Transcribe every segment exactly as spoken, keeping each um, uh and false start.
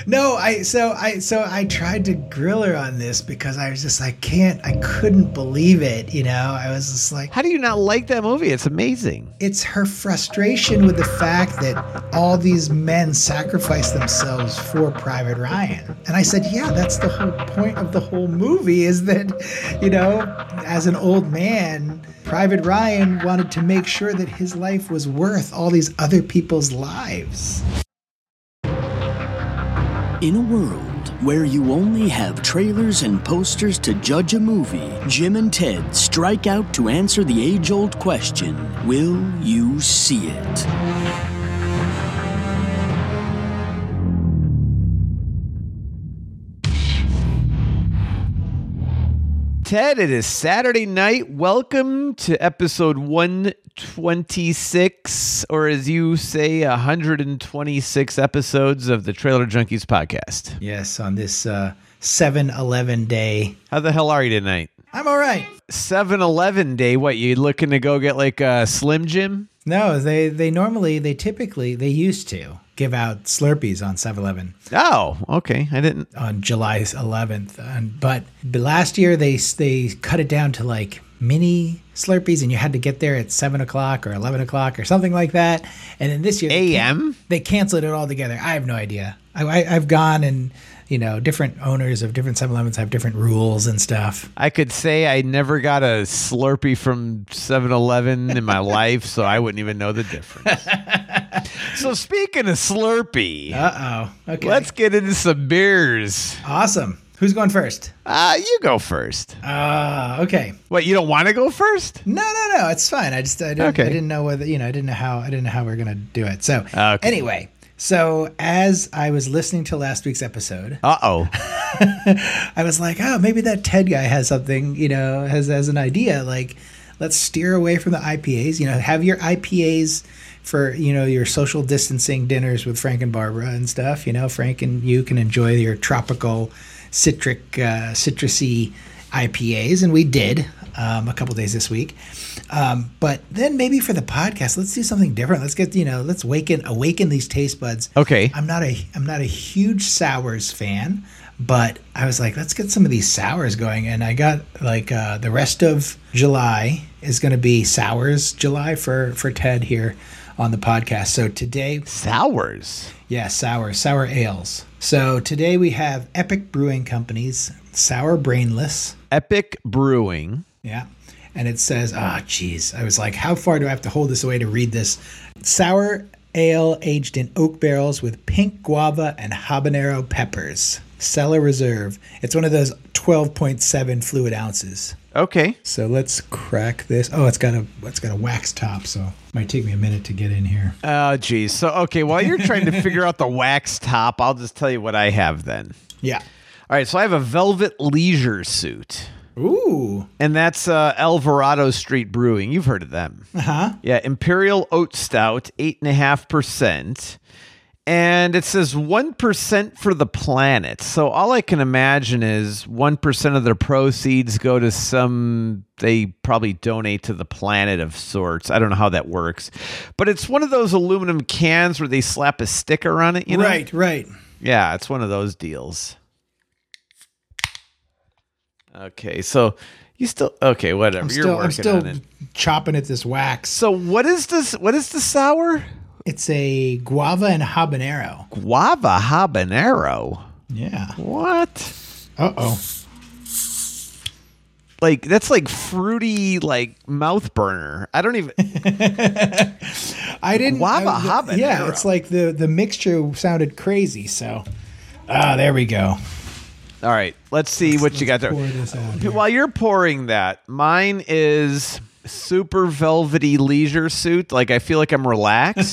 No, I so I so I tried to grill her on this because I was just I can't I couldn't believe it, you know. I was just like, how do you not like that movie? It's amazing. It's her frustration with the fact that all these men sacrifice themselves for Private Ryan. And I said, yeah, that's the whole point of the whole movie is that, you know, as an old man, Private Ryan wanted to make sure that his life was worth all these other people's lives. In a world where you only have trailers and posters to judge a movie, Jim and Ted strike out to answer the age-old question, will you see it? Ted, it is Saturday night. Welcome to episode one twenty-six, or as you say, one hundred twenty-six episodes of the Trailer Junkies podcast. Yes, on this uh, seven eleven day. How the hell are you tonight? I'm all right. seven eleven day, what, you looking to go get like a Slim Jim? No, they, they normally, they typically, they used to give out Slurpees on seven eleven. Oh, okay. I didn't. On July eleventh. And, but last year, they they cut it down to like mini Slurpees, and you had to get there at seven o'clock or eleven o'clock or something like that. And then this year, A M? They canceled it all together. I have no idea. I, I, I've gone and, you know, different owners of different seven elevens have different rules and stuff. I could say I never got a Slurpee from seven eleven in my life, so I wouldn't even know the difference. So speaking of Slurpee, uh-oh. Okay. Let's get into some beers. Awesome. Who's going first? Uh, you go first. Uh, okay. What, you don't want to go first? No, no, no. It's fine. I just I didn't, okay. I didn't know whether, you know, I didn't know how I didn't know how we we're going to do it. So okay. Anyway, so as I was listening to last week's episode, uh-oh, I was like, oh, maybe that Ted guy has something, you know, has, has an idea. Like, let's steer away from the I P As, you know, have your I P As for, you know, your social distancing dinners with Frank and Barbara and stuff. You know, Frank and you can enjoy your tropical citric, uh, citrusy I P As. And we did um, a couple days this week. Um, but then maybe for the podcast, let's do something different. Let's get, you know, let's awaken, awaken these taste buds. Okay. I'm not a, I'm not a huge sours fan, but I was like, let's get some of these sours going. And I got like, uh, the rest of July is going to be sours July for, for Ted here on the podcast. So today, sours. Yeah, sour, sour ales. So today we have Epic Brewing Company's Sour Brainless. Epic Brewing. Yeah. And it says, ah, oh, geez. I was like, how far do I have to hold this away to read this? Sour ale aged in oak barrels with pink guava and habanero peppers. Cellar Reserve. It's one of those twelve point seven fluid ounces. Okay. So let's crack this. Oh, it's got a it's got a wax top, so it might take me a minute to get in here. Oh, geez. So, okay, while you're trying to figure out the wax top, I'll just tell you what I have then. Yeah. All right, so I have a Velvet Leisure Suit. Ooh. And that's uh, Alvarado Street Brewing. You've heard of them. Uh-huh. Yeah, Imperial Oat Stout, eight point five percent. And it says one percent for the planet. So all I can imagine is one percent of their proceeds go to some, they probably donate to the planet of sorts. I don't know how that works. But it's one of those aluminum cans where they slap a sticker on it, you know? Right, right. Yeah, it's one of those deals. Okay, so you still, okay, whatever. I'm You're still, working I'm still on it. chopping at this wax. So what is this? What is the sour? It's a guava and habanero. Guava habanero. Yeah. What? Uh-oh. Like, that's like fruity, like mouth burner. I don't even. I didn't. Guava I, the, habanero. Yeah, it's like the, the mixture sounded crazy. So, ah, there we go. All right, let's see let's, what let's you got there. Pour this out here. While you're pouring that, mine is super velvety leisure suit. Like, I feel like I'm relaxed.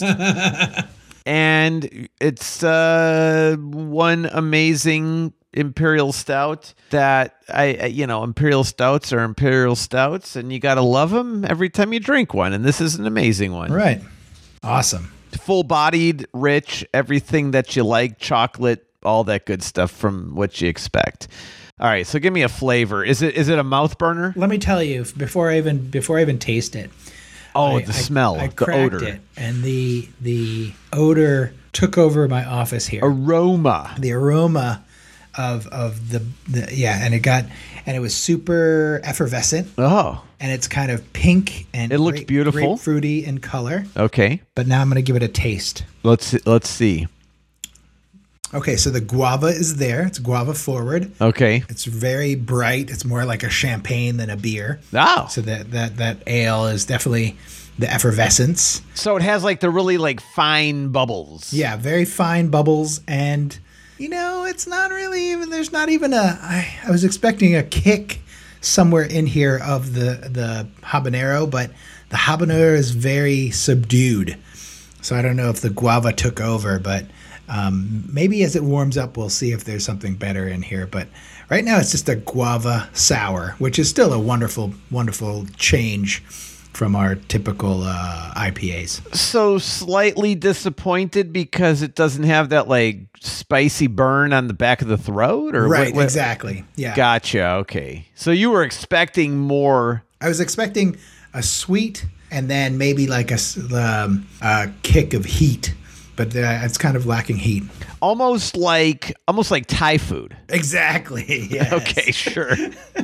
And it's uh, one amazing Imperial Stout that I, you know, Imperial Stouts are Imperial Stouts, and you got to love them every time you drink one. And this is an amazing one. Right. Awesome. Full-bodied, rich, everything that you like, chocolate, all that good stuff from what you expect. All right, so give me a flavor. Is it is it a mouth burner? Let me tell you before I even before I even taste it. Oh, I, the I, smell, I the cracked odor. It, and the the odor took over my office here. Aroma. The aroma of of the, the yeah, and it got and it was super effervescent. Oh. And it's kind of pink and it looked grape, beautiful, grapefruity in color. Okay. But now I'm going to give it a taste. Let's let's see. Okay, so the guava is there. It's guava forward. Okay. It's very bright. It's more like a champagne than a beer. Oh. So that that that ale is definitely the effervescence. So it has like the really like fine bubbles. Yeah, very fine bubbles, and you know, it's not really even. There's not even a. I, I was expecting a kick somewhere in here of the the habanero, but the habanero is very subdued. So I don't know if the guava took over, but um, maybe as it warms up, we'll see if there's something better in here. But right now, it's just a guava sour, which is still a wonderful, wonderful change from our typical uh, I P As. So slightly disappointed because it doesn't have that like spicy burn on the back of the throat, or right? what, what? Exactly. Yeah. Gotcha. Okay. So you were expecting more. I was expecting a sweet and then maybe like a, um, a kick of heat, but uh, it's kind of lacking heat. Almost like almost like Thai food. Exactly. Yes. Okay. Sure.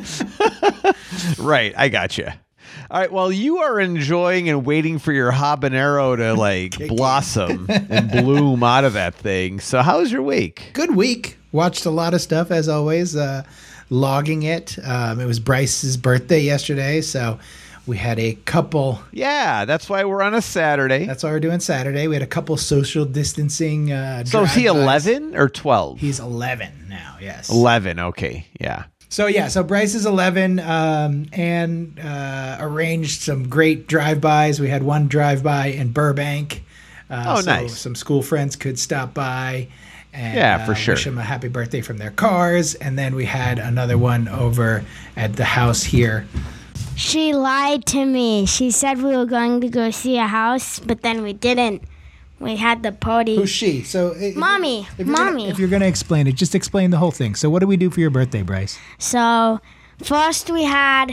Right. I gotcha. All right. Well, you are enjoying and waiting for your habanero to like blossom and bloom out of that thing. So, how was your week? Good week. Watched a lot of stuff as always. Uh, logging it. Um, it was Bryce's birthday yesterday, so we had a couple. Yeah, that's why we're on a Saturday. That's why we're doing Saturday. We had a couple social distancing. Uh, so is he drive-bys. eleven or twelve? He's eleven now. Yes. Eleven. Okay. Yeah. So yeah, so Bryce is eleven, um, and uh, arranged some great drive-bys. We had one drive-by in Burbank. Uh, oh, so nice. Some school friends could stop by and yeah, for uh, sure. wish him a happy birthday from their cars. And then we had another one over at the house here. She lied to me. She said we were going to go see a house, but then we didn't. We had the party. Who's she? So, if Mommy. If you're Mommy. Gonna, if you're going to explain it, just explain the whole thing. So, what do we do for your birthday, Bryce? So, first we had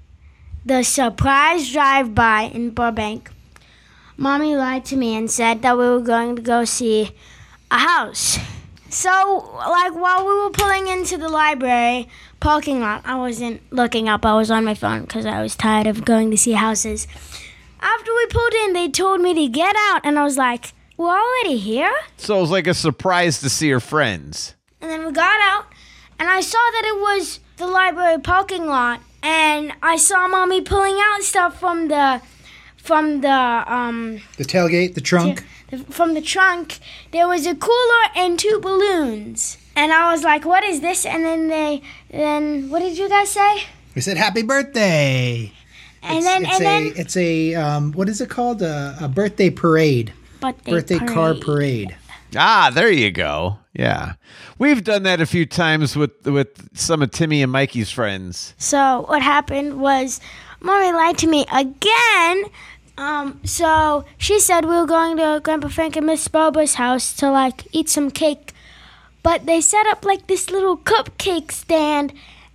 the surprise drive-by in Burbank. Mommy lied to me and said that we were going to go see a house. So, like, while we were pulling into the library parking lot, I wasn't looking up. I was on my phone because I was tired of going to see houses. After we pulled in, they told me to get out, and I was like, we're already here? So it was like a surprise to see your friends. And then we got out, and I saw that it was the library parking lot, and I saw Mommy pulling out stuff from the, from the, um... The tailgate, the trunk? The, from the trunk. There was a cooler and two balloons. And I was like, what is this? And then they, then, what did you guys say? We said, happy birthday! And it's, then, it's and a, then... It's a, um, what is it called? A, a birthday parade. Birthday, birthday parade. car parade. Ah, there you go. Yeah. We've done that a few times with, with some of Timmy and Mikey's friends. So what happened was Mommy lied to me again. Um, so she said we were going to Grandpa Frank and Miss Barbara's house to, like, eat some cake. But they set up, like, this little cupcake stand.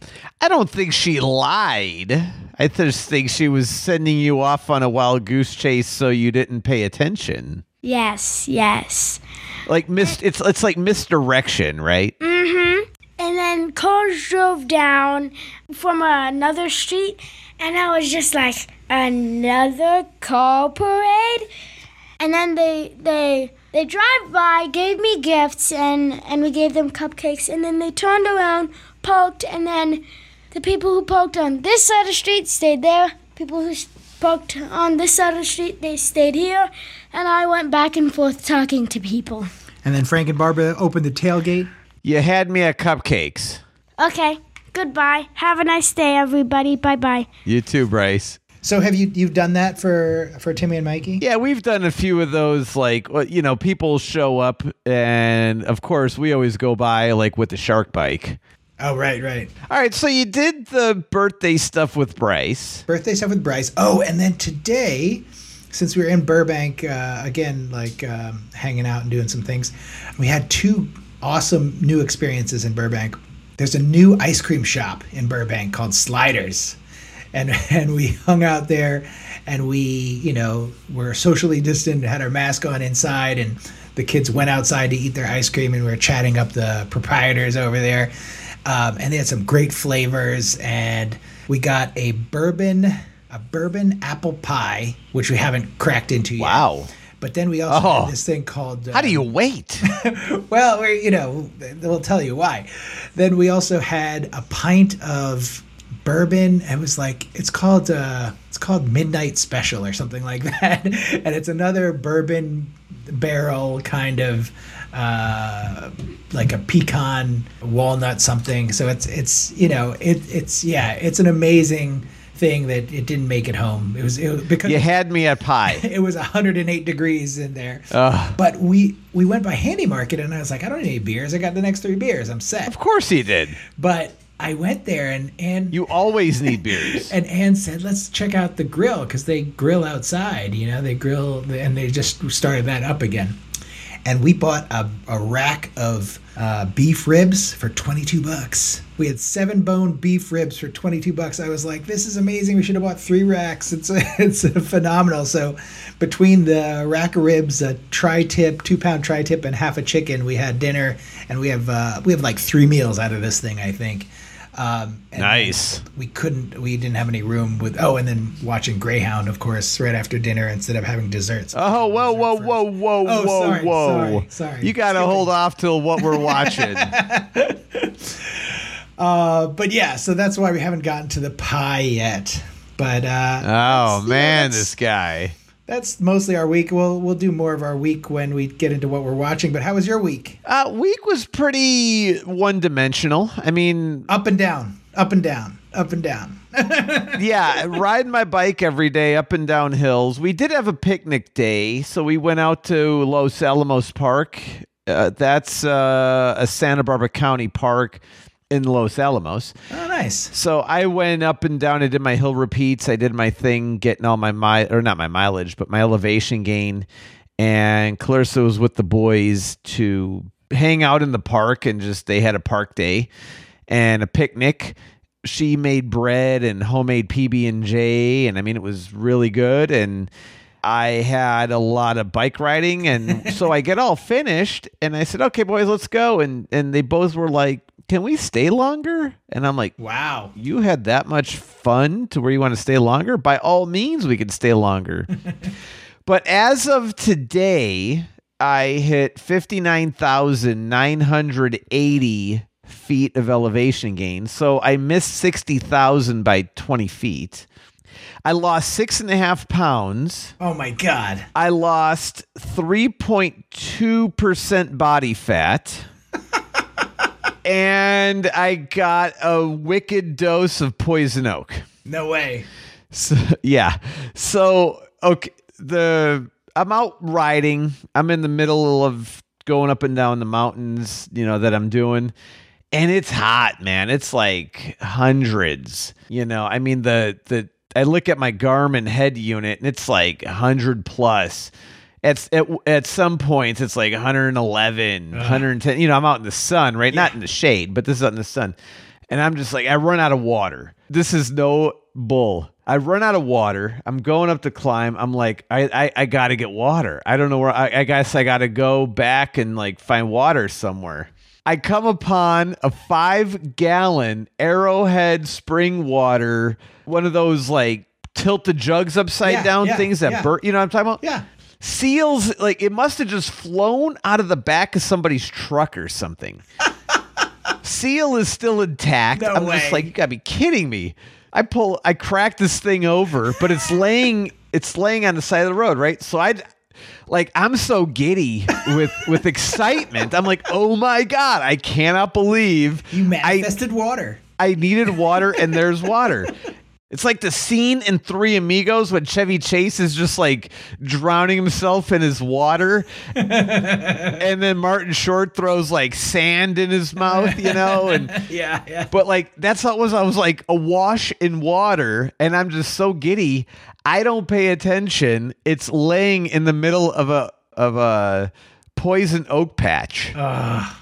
I don't think she lied. I just think she was sending you off on a wild goose chase so you didn't pay attention. Yes, yes. Like mis- it's it's like misdirection, right? Mm-hmm. And then cars drove down from another street, and I was just like, another car parade? And then they they they drive by, gave me gifts, and, and we gave them cupcakes, and then they turned around, parked, and then the people who parked on this side of the street stayed there. People who parked on this side of the street, they stayed here. And I went back and forth talking to people. And then Frank and Barbara opened the tailgate. You had me at cupcakes. Okay, goodbye. Have a nice day, everybody. Bye-bye. You too, Bryce. So have you you've done that for, for Timmy and Mikey? Yeah, we've done a few of those, like, you know, people show up, and of course we always go by like with the shark bike. Oh, right, right. All right, so you did the birthday stuff with Bryce. Birthday stuff with Bryce. Oh, and then today, since we were in Burbank, uh, again, like um, hanging out and doing some things, we had two awesome new experiences in Burbank. There's a new ice cream shop in Burbank called Sliders. And and we hung out there, and we, you know, were socially distant, had our mask on inside, and the kids went outside to eat their ice cream, and we were chatting up the proprietors over there. Um, and they had some great flavors, and we got a bourbon, a bourbon apple pie, which we haven't cracked into yet. Wow. But then we also Oh. had this thing called. Uh, How do you wait? well, we're, you know, they'll tell you why. Then we also had a pint of bourbon. It was like it's called uh, it's called Midnight Special or something like that, and it's another bourbon barrel kind of uh, like a pecan walnut something. So it's it's you know it it's yeah it's an amazing thing that it didn't make it home. It was, it was because You had me at pie. it was one hundred eight degrees in there. Ugh. But we we went by Handy Market, and I was like, I don't need any beers. I got the next three beers. I'm set. Of course he did. But I went there, and and You always need beers. and Ann said, let's check out the grill, because they grill outside. You know, they grill, and they just started that up again. And we bought a, a rack of uh, beef ribs for twenty-two bucks. We had seven bone beef ribs for twenty-two bucks. I was like, this is amazing. We should have bought three racks. It's it's phenomenal. So between the rack of ribs, a tri-tip, two pound tri-tip, and half a chicken, we had dinner, and we have uh, we have like three meals out of this thing, I think. Um, and Nice. We couldn't, we didn't have any room with, oh, and then watching Greyhound, of course, right after dinner instead of having desserts. Oh, whoa, whoa, whoa, whoa, Oh, whoa, sorry, whoa. sorry, sorry. You got to Skipping. hold off till what we're watching. Uh, but yeah, so that's why we haven't gotten to the pie yet. But uh, Oh, that's- yeah, man, that's, this guy. that's mostly our week. We'll we'll do more of our week when we get into what we're watching. But how was your week? Uh, week was pretty one-dimensional. I mean, Up and down, up and down, up and down. yeah, riding my bike every day up and down hills. We did have a picnic day, so we went out to Los Alamos Park. Uh, that's uh, a Santa Barbara County park in Los Alamos. Oh, nice. So I went up and down. I did my hill repeats. I did my thing, getting all my mi- or not my mileage, but my elevation gain. And Clarissa was with the boys to hang out in the park, and just they had a park day and a picnic. She made bread and homemade P B and J, and I mean, it was really good. And I had a lot of bike riding, and so I get all finished, and I said, "Okay, boys, let's go." And and they both were like, "Can we stay longer?" And I'm like, Wow. "You had that much fun to where you want to stay longer? By all means, we can stay longer." But as of today, I hit fifty-nine thousand nine hundred eighty feet of elevation gain. So I missed sixty thousand by twenty feet. I lost six and a half pounds. Oh my God. I lost three point two percent body fat. And I got a wicked dose of poison oak. No way. So, yeah. So, okay, the I'm out riding. I'm in the middle of going up and down the mountains, you know, that I'm doing. And it's hot, man. It's like hundreds. You know, I mean, the the I look at my Garmin head unit, and it's like one hundred plus. At, at, at some points, it's like one hundred eleven, one hundred ten. You know, I'm out in the sun, right? Not in the shade, but this is out in the sun. And I'm just like, I run out of water. This is no bull. I run out of water. I'm going up to climb. I'm like, I I, I got to get water. I don't know where. I, I guess I got to go back and like find water somewhere. I come upon a five gallon Arrowhead spring water, one of those like tilt the jugs upside Yeah, down yeah, things that yeah. burn. You know what I'm talking about? Yeah. Seals, like it must have just flown out of the back of somebody's truck or something. Seal is still intact. No I'm way. just like, you gotta be kidding me. I pull, I crack this thing over, but it's laying, it's laying on the side of the road, right? So I, like, I'm so giddy with with excitement. I'm like, oh my God, I cannot believe You I manifested water. I needed water, and there's water. It's like the scene in Three Amigos when Chevy Chase is just like drowning himself in his water. And then Martin Short throws like sand in his mouth, you know? And Yeah, yeah. but like that's how it was. I was like awash in water, and I'm just so giddy. I don't pay attention. It's laying in the middle of a of a poison oak patch. Ugh.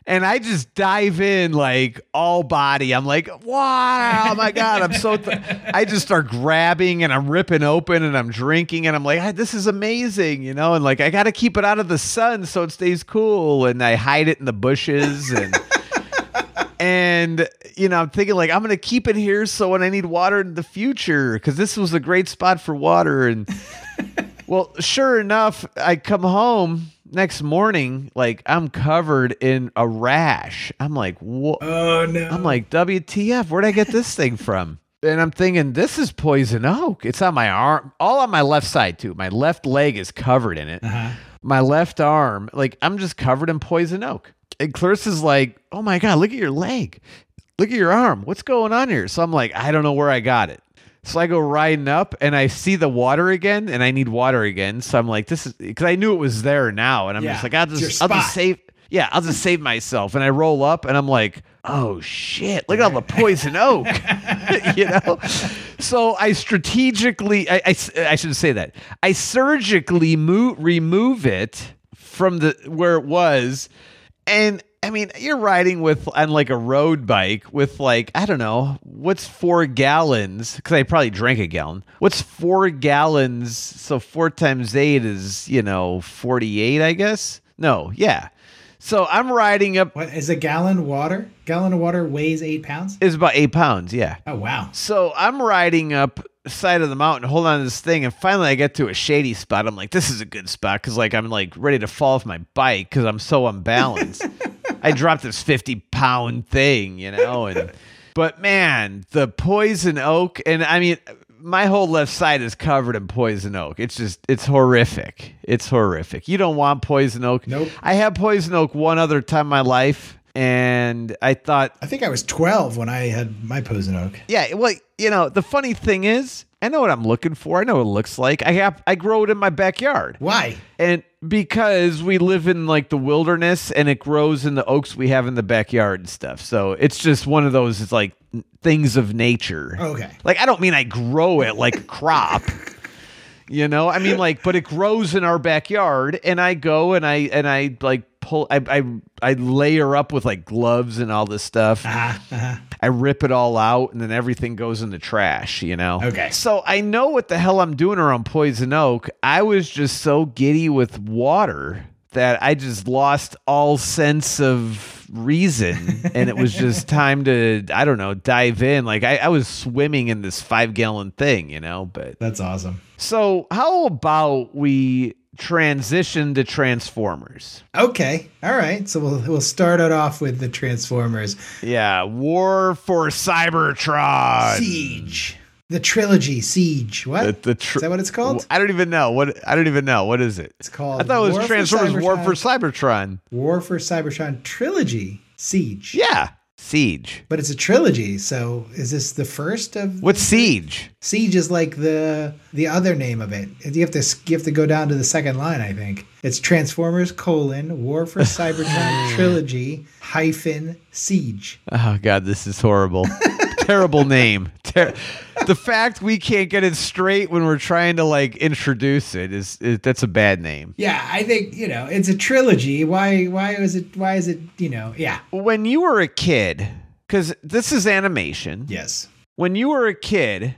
And I just dive in like all body. I'm like, wow, oh my God. I'm so, th-. I just start grabbing and I'm ripping open and I'm drinking and I'm like, this is amazing, you know? And like, I got to keep it out of the sun so it stays cool. And I hide it in the bushes and, and, you know, I'm thinking like, I'm going to keep it here so when I need water in the future, because this was a great spot for water. And well, sure enough, I come home next morning, like I'm covered in a rash. I'm like, what? Oh no. I'm like, W T F, where'd I get this thing from? And I'm thinking, this is poison oak. It's on my arm, all on my left side too. My left leg is covered in it. Uh-huh. My left arm, like I'm just covered in poison oak. And Clarissa's like, oh my God, look at your leg. Look at your arm. What's going on here? So I'm like, I don't know where I got it. So I go riding up and I see the water again and I need water again. So I'm like, this is because I knew it was there now. And I'm Yeah, just like, I'll it's your just, I'll just spot. save. Yeah, I'll just save myself. And I roll up and I'm like, oh shit, look at all the poison oak, you know? So I strategically, I, I, I should say that. I surgically move, remove it from the where it was. And I mean, you're riding with on like a road bike with like, I don't know, what's four gallons? Because I probably drank a gallon. What's four gallons? So four times eight is, you know, forty-eight, I guess. No, yeah. So I'm riding up. What is a gallon water? Gallon of water weighs eight pounds? Is about eight pounds, yeah. Oh, wow. So I'm riding up side of the mountain, hold on to this thing, and finally I get to a shady spot. I'm like, this is a good spot because like I'm like ready to fall off my bike because I'm so unbalanced. I dropped this fifty pound thing, you know, and but man, the poison oak, and I mean, my whole left side is covered in poison oak. It's just, it's horrific. It's horrific. You don't want poison oak. Nope. I had poison oak one other time in my life, and I thought, I think I was twelve when I had my poison oak. yeah, well, you know, the funny thing is, I know what I'm looking for. I know what it looks like. I have, I grow it in my backyard. Why? And because we live in like the wilderness and it grows in the oaks we have in the backyard and stuff. So it's just one of those, it's like things of nature. Okay. Like, I don't mean I grow it like a crop, you know, I mean like, but it grows in our backyard and I go and I, and I like pull, I, I, I layer up with like gloves and all this stuff. Uh-huh, uh-huh. I rip it all out and then everything goes in the trash, you know? Okay. So I know what the hell I'm doing around poison oak. I was just so giddy with water that I just lost all sense of reason. And it was just time to, I don't know, dive in. Like I, I was swimming in this five gallon thing, you know, but That's awesome. so how about we transition to Transformers? Okay. All right. So we'll we'll start it off with the Transformers. Yeah. War for Cybertron. Siege. The trilogy Siege. What? The, the tr- Is that what it's called? I don't even know. What I don't even know. What is it? It's called I thought it was War for Transformers War Cybertron. for Cybertron. War for Cybertron Trilogy Siege. Yeah. Siege. But it's a trilogy, so is this the first of What's Siege? Siege is like the the other name of it. You have to you have to go down to the second line, I think. It's Transformers colon War for Cybertron Trilogy hyphen Siege. Oh God, this is horrible. Terrible name. Ter- the fact we can't get it straight when we're trying to like introduce it is, is that's a bad name. Yeah, I think, you know, it's a trilogy. Why why is it why is it, you know, yeah. When you were a kid, because this is animation. Yes. When you were a kid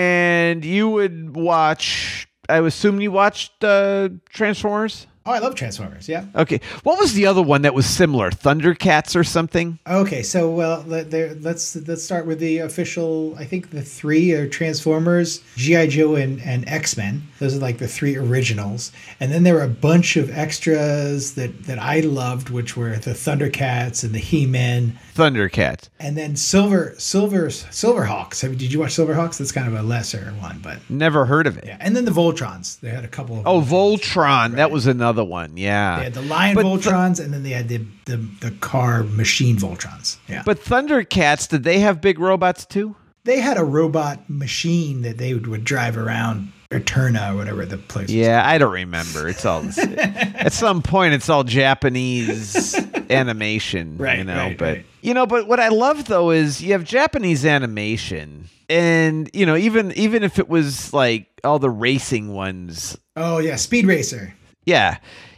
and you would watch, I assume you watched uh, Transformers? Oh, I love Transformers. Yeah. Okay. What was the other one that was similar? Thundercats or something? Okay, so well, let- there, let's let's start with the official. I think the three are Transformers, G I. Joe, and, and X Men. Those are like the three originals, and then there were a bunch of extras that that I loved, which were the Thundercats and the He Men, Thundercats. and then Silver Silver Silverhawks. Have, did you watch Silverhawks? That's kind of a lesser one, but Never heard of it. yeah. And then the Voltrons. They had a couple of. Oh, Voltrons. Voltron. That was another one. Yeah. They had the Lion But the- Voltrons, and then they had the, the the car machine Voltrons. Yeah. But Thundercats, did they have big robots too? They had a robot machine that they would, would drive around Eterna or whatever the place was. Yeah, I don't remember. It's all at some point it's all Japanese animation, Right, you know, right, but right. you know, but what I love though is you have Japanese animation and you know, even even if it was like all the racing ones, Oh, yeah. Speed Racer. yeah.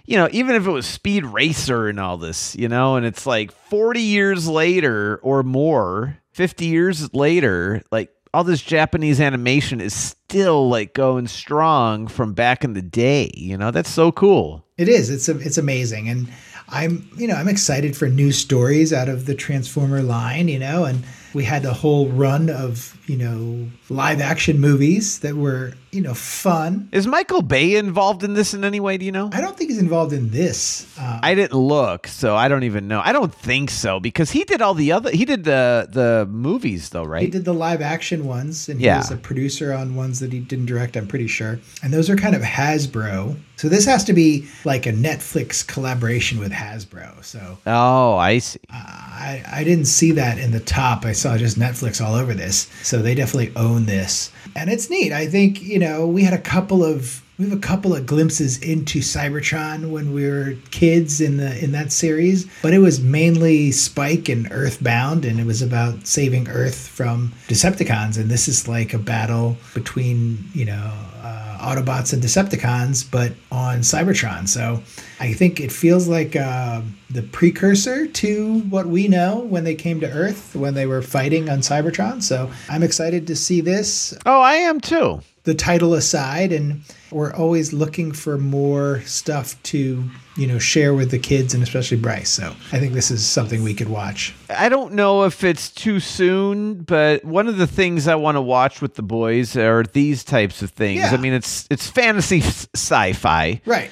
you know, even if it was Speed Racer and all this, you know, and it's like forty years later or more, fifty years later, like all this Japanese animation is still like going strong from back in the day. You know, that's so cool. It is. It's a, it's amazing. And I'm, you know, I'm excited for new stories out of the Transformer line, you know, and we had a whole run of, you know, live action movies that were, you know, fun. Is Michael Bay involved in this in any way? Do you know? I don't think he's involved in this. Um, I didn't look, so I don't even know. I don't think so because he did all the other, he did the, the movies though, right? He did the live action ones and he Yeah. was a producer on ones that he didn't direct, I'm pretty sure. And those are kind of Hasbro. So this has to be like a Netflix collaboration with Hasbro. So Oh, I see. I, I didn't see that in the top. I saw just Netflix all over this. So they definitely own this. And it's neat. I think, you know, we had a couple of we have a couple of glimpses into Cybertron when we were kids in the in that series, but it was mainly Spike and Earthbound, and it was about saving Earth from Decepticons. And this is like a battle between, you know, uh, Autobots and Decepticons, but on Cybertron. So I think it feels like uh, the precursor to what we know when they came to Earth, when they were fighting on Cybertron. So I'm excited to see this. Oh, I am too. The title aside, and we're always looking for more stuff to, you know, share with the kids and especially Bryce. So I think this is something we could watch. I don't know if it's too soon, but one of the things I want to watch with the boys are these types of things. Yeah. I mean, it's it's fantasy s- sci-fi. Right.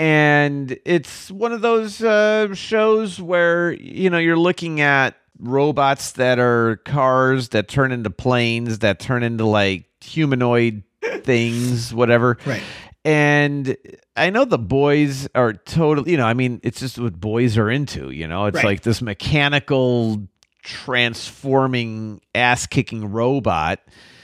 And it's one of those uh, shows where, you know, you're looking at robots that are cars that turn into planes, that turn into like humanoid things, whatever. Right. And I know the boys are totally, you know, I mean, it's just what boys are into, you know, it's Right. like this mechanical transforming ass kicking robot.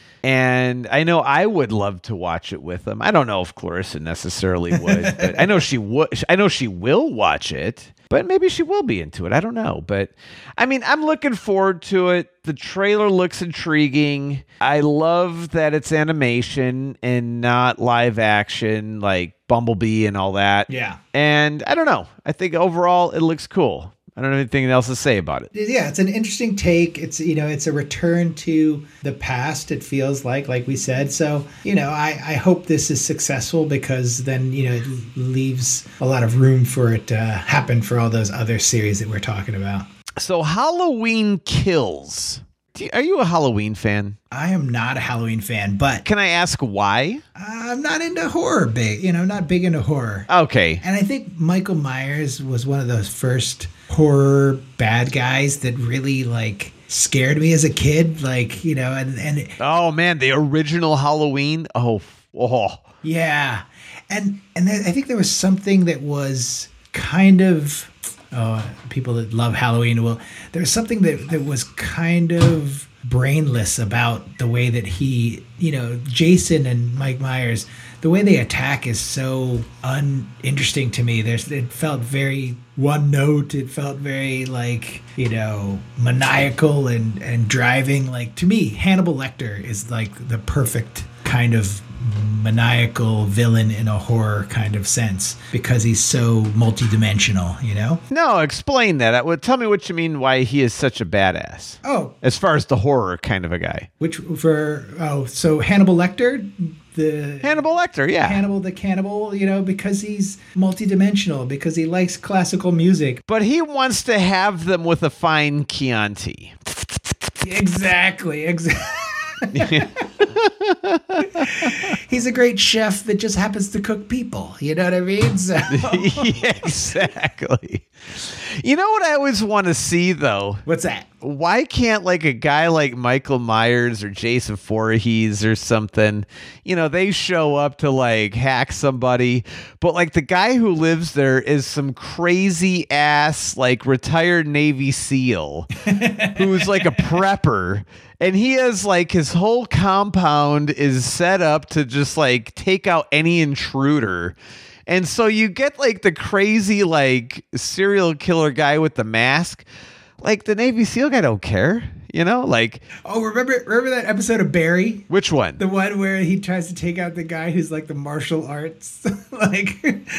And I know I would love to watch it with them. I don't know if Clarissa necessarily would, but I know she would. I know she will watch it, but maybe she will be into it. I don't know. But I mean, I'm looking forward to it. The trailer looks intriguing. I love that it's animation and not live action like Bumblebee and all that. Yeah. And I don't know. I think overall it looks cool. I don't have anything else to say about it. Yeah, it's an interesting take. It's, you know, it's a return to the past, it feels like, like we said. So, you know, I, I hope this is successful because then, you know, it leaves a lot of room for it to happen for all those other series that we're talking about. So Halloween Kills. Do you, are you a Halloween fan? I am not a Halloween fan, but Can I ask why? I'm not into horror big, you know, not big into horror. Okay. And I think Michael Myers was one of those first horror bad guys that really like scared me as a kid. Like, you know, and, and it, Oh man, the original Halloween. Oh, oh. yeah. And, and then I think there was something that was kind of, oh, people that love Halloween, well, there was something that, that was kind of brainless about the way that he, you know, Jason and Mike Myers, the way they attack is so uninteresting to me. There's, it felt very one note. It felt very like, you know, maniacal and, and driving. Like, to me, Hannibal Lecter is like the perfect kind of maniacal villain in a horror kind of sense because he's so multidimensional, you know? No, explain that. Well, tell me what you mean why he is such a badass. Oh, As far as the horror kind of a guy. which for, oh, so Hannibal Lecter, the Hannibal Lecter, yeah. Hannibal the Cannibal, you know, because he's multidimensional, because he likes classical music. But he wants to have them with a fine Chianti. Exactly, exactly. He's a great chef that just happens to cook people. You know what I mean? So, Yeah, exactly. You know what I always want to see, though? what's that? Why can't like a guy like Michael Myers or Jason Voorhees or something, you know, they show up to like hack somebody, but like the guy who lives there is some crazy ass like retired Navy SEAL who's like a prepper, and he has like his whole compound is set up to just like take out any intruder. And so you get like the crazy like serial killer guy with the mask. Like the Navy SEAL guy don't care. You know, like Oh, remember remember that episode of Barry? which one? The one where he tries to take out the guy who's like the martial arts, like,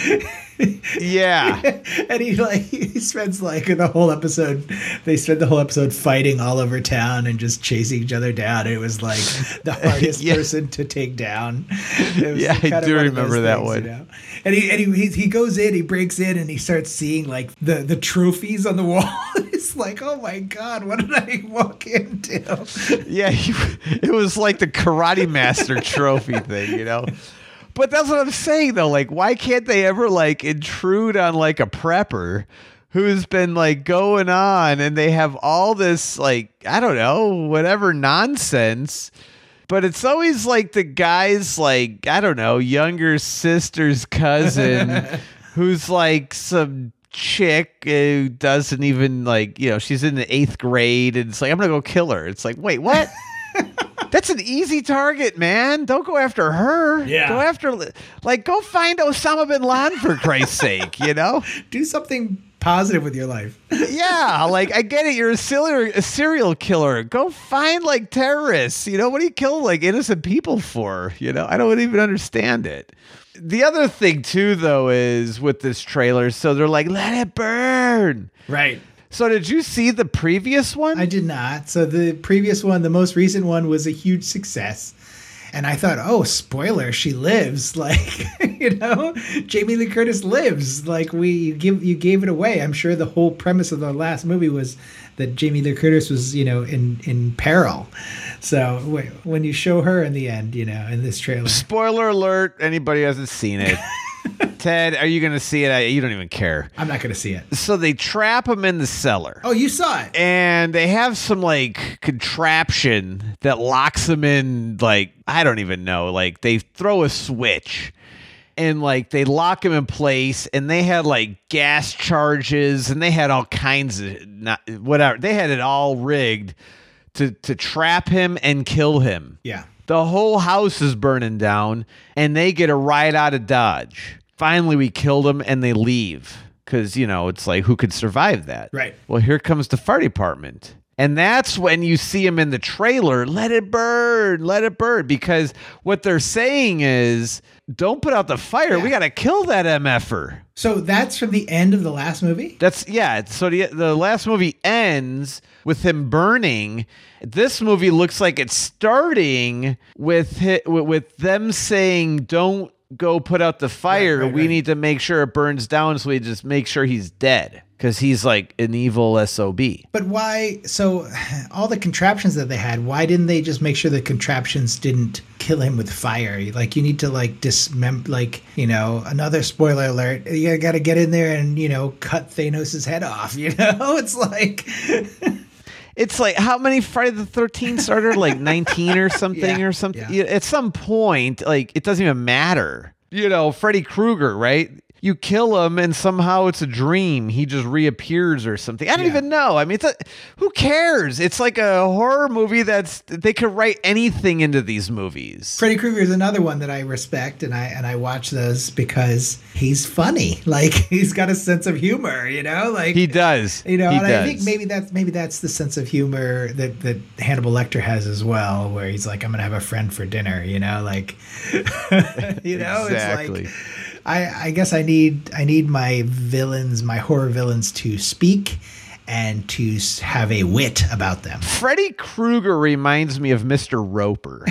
Yeah. and he like he spends like the whole episode. They spend the whole episode fighting all over town and just chasing each other down. It was like the hardest Yeah. person to take down. It was Yeah, I kind of do one of those remember that things, one. you know? And he and he, he he goes in, he breaks in, and he starts seeing like the the trophies on the wall. It's like, oh my god, what did I walk into? Yeah, he, it was like the Karate Master trophy thing, you know? But that's what I'm saying, though. Like, why can't they ever, like, intrude on, like, a prepper who's been, like, going on and they have all this, like, I don't know, whatever nonsense. But it's always, like, the guy's, like, I don't know, younger sister's cousin who's, like, some chick who doesn't even, like, you know, she's in the eighth grade and it's like, I'm gonna go kill her. It's like, wait, what? That's an easy target, man. Don't go after her. Yeah. Go after, like, go find Osama bin Laden for Christ's sake, you know? Do something positive with your life. Yeah, like, I get it. You're a serial, a serial killer. Go find, like, terrorists. You know, what do you kill, like, innocent people for? You know, I don't even understand it. The other thing, too, though, is with this trailer, so they're like, let it burn. Right. So did you see the previous one? I did not. So the previous one, the most recent one, was a huge success. And I thought, oh, spoiler, she lives. Like, you know, Jamie Lee Curtis lives. Like, we you give you gave it away. I'm sure the whole premise of the last movie was that Jamie Lee Curtis was, you know, in, in peril. So w- when you show her in the end, you know, in this trailer. Spoiler alert, anybody who hasn't seen it. Ted, are you going to see it? I, you don't even care. I'm not going to see it. So they trap him in the cellar. Oh, you saw it. And they have some, like, contraption that locks him in, like, I don't even know. Like, they throw a switch and, like, they lock him in place, and they had, like, gas charges, and they had all kinds of, not, whatever. They had it all rigged to, to trap him and kill him. Yeah. The whole house is burning down, and they get a ride out of Dodge. Finally, we killed them, and they leave. Because, you know, it's like, who could survive that? Right. Well, here comes the fire department. And that's when you see him in the trailer, let it burn, let it burn. Because what they're saying is, don't put out the fire. Yeah. We got to kill that M F er. So that's from the end of the last movie? That's, yeah. So the, the last movie ends with him burning. This movie looks like it's starting with hi- with them saying, don't go put out the fire. Right, right, we right. need to make sure it burns down, so we just make sure he's dead. Because he's like an evil S O B. But why? So, all the contraptions that they had, why didn't they just make sure the contraptions didn't kill him with fire? Like, you need to, like, dismember, like, you know, another spoiler alert. You got to get in there and, you know, cut Thanos' head off, you know? It's like. It's like, how many Friday the thirteenth started? Like nineteen or something Yeah, or something? yeah. Yeah, at some point, like, it doesn't even matter. You know, Freddy Krueger, right? You kill him and somehow it's a dream. He just reappears or something. I don't Yeah. even know. I mean, it's a, who cares? It's like a horror movie that's, they could write anything into these movies. Freddy Krueger is another one that I respect, and I and I watch those because he's funny. Like, he's got a sense of humor, you know? Like, He does. You know, He and I think does. maybe that's maybe that's the sense of humor that, that Hannibal Lecter has as well, where he's like, I'm gonna have a friend for dinner, you know, like you know, Exactly. it's like I, I guess I need I need my villains, my horror villains, to speak and to s- have a wit about them. Freddy Krueger reminds me of Mister Roper.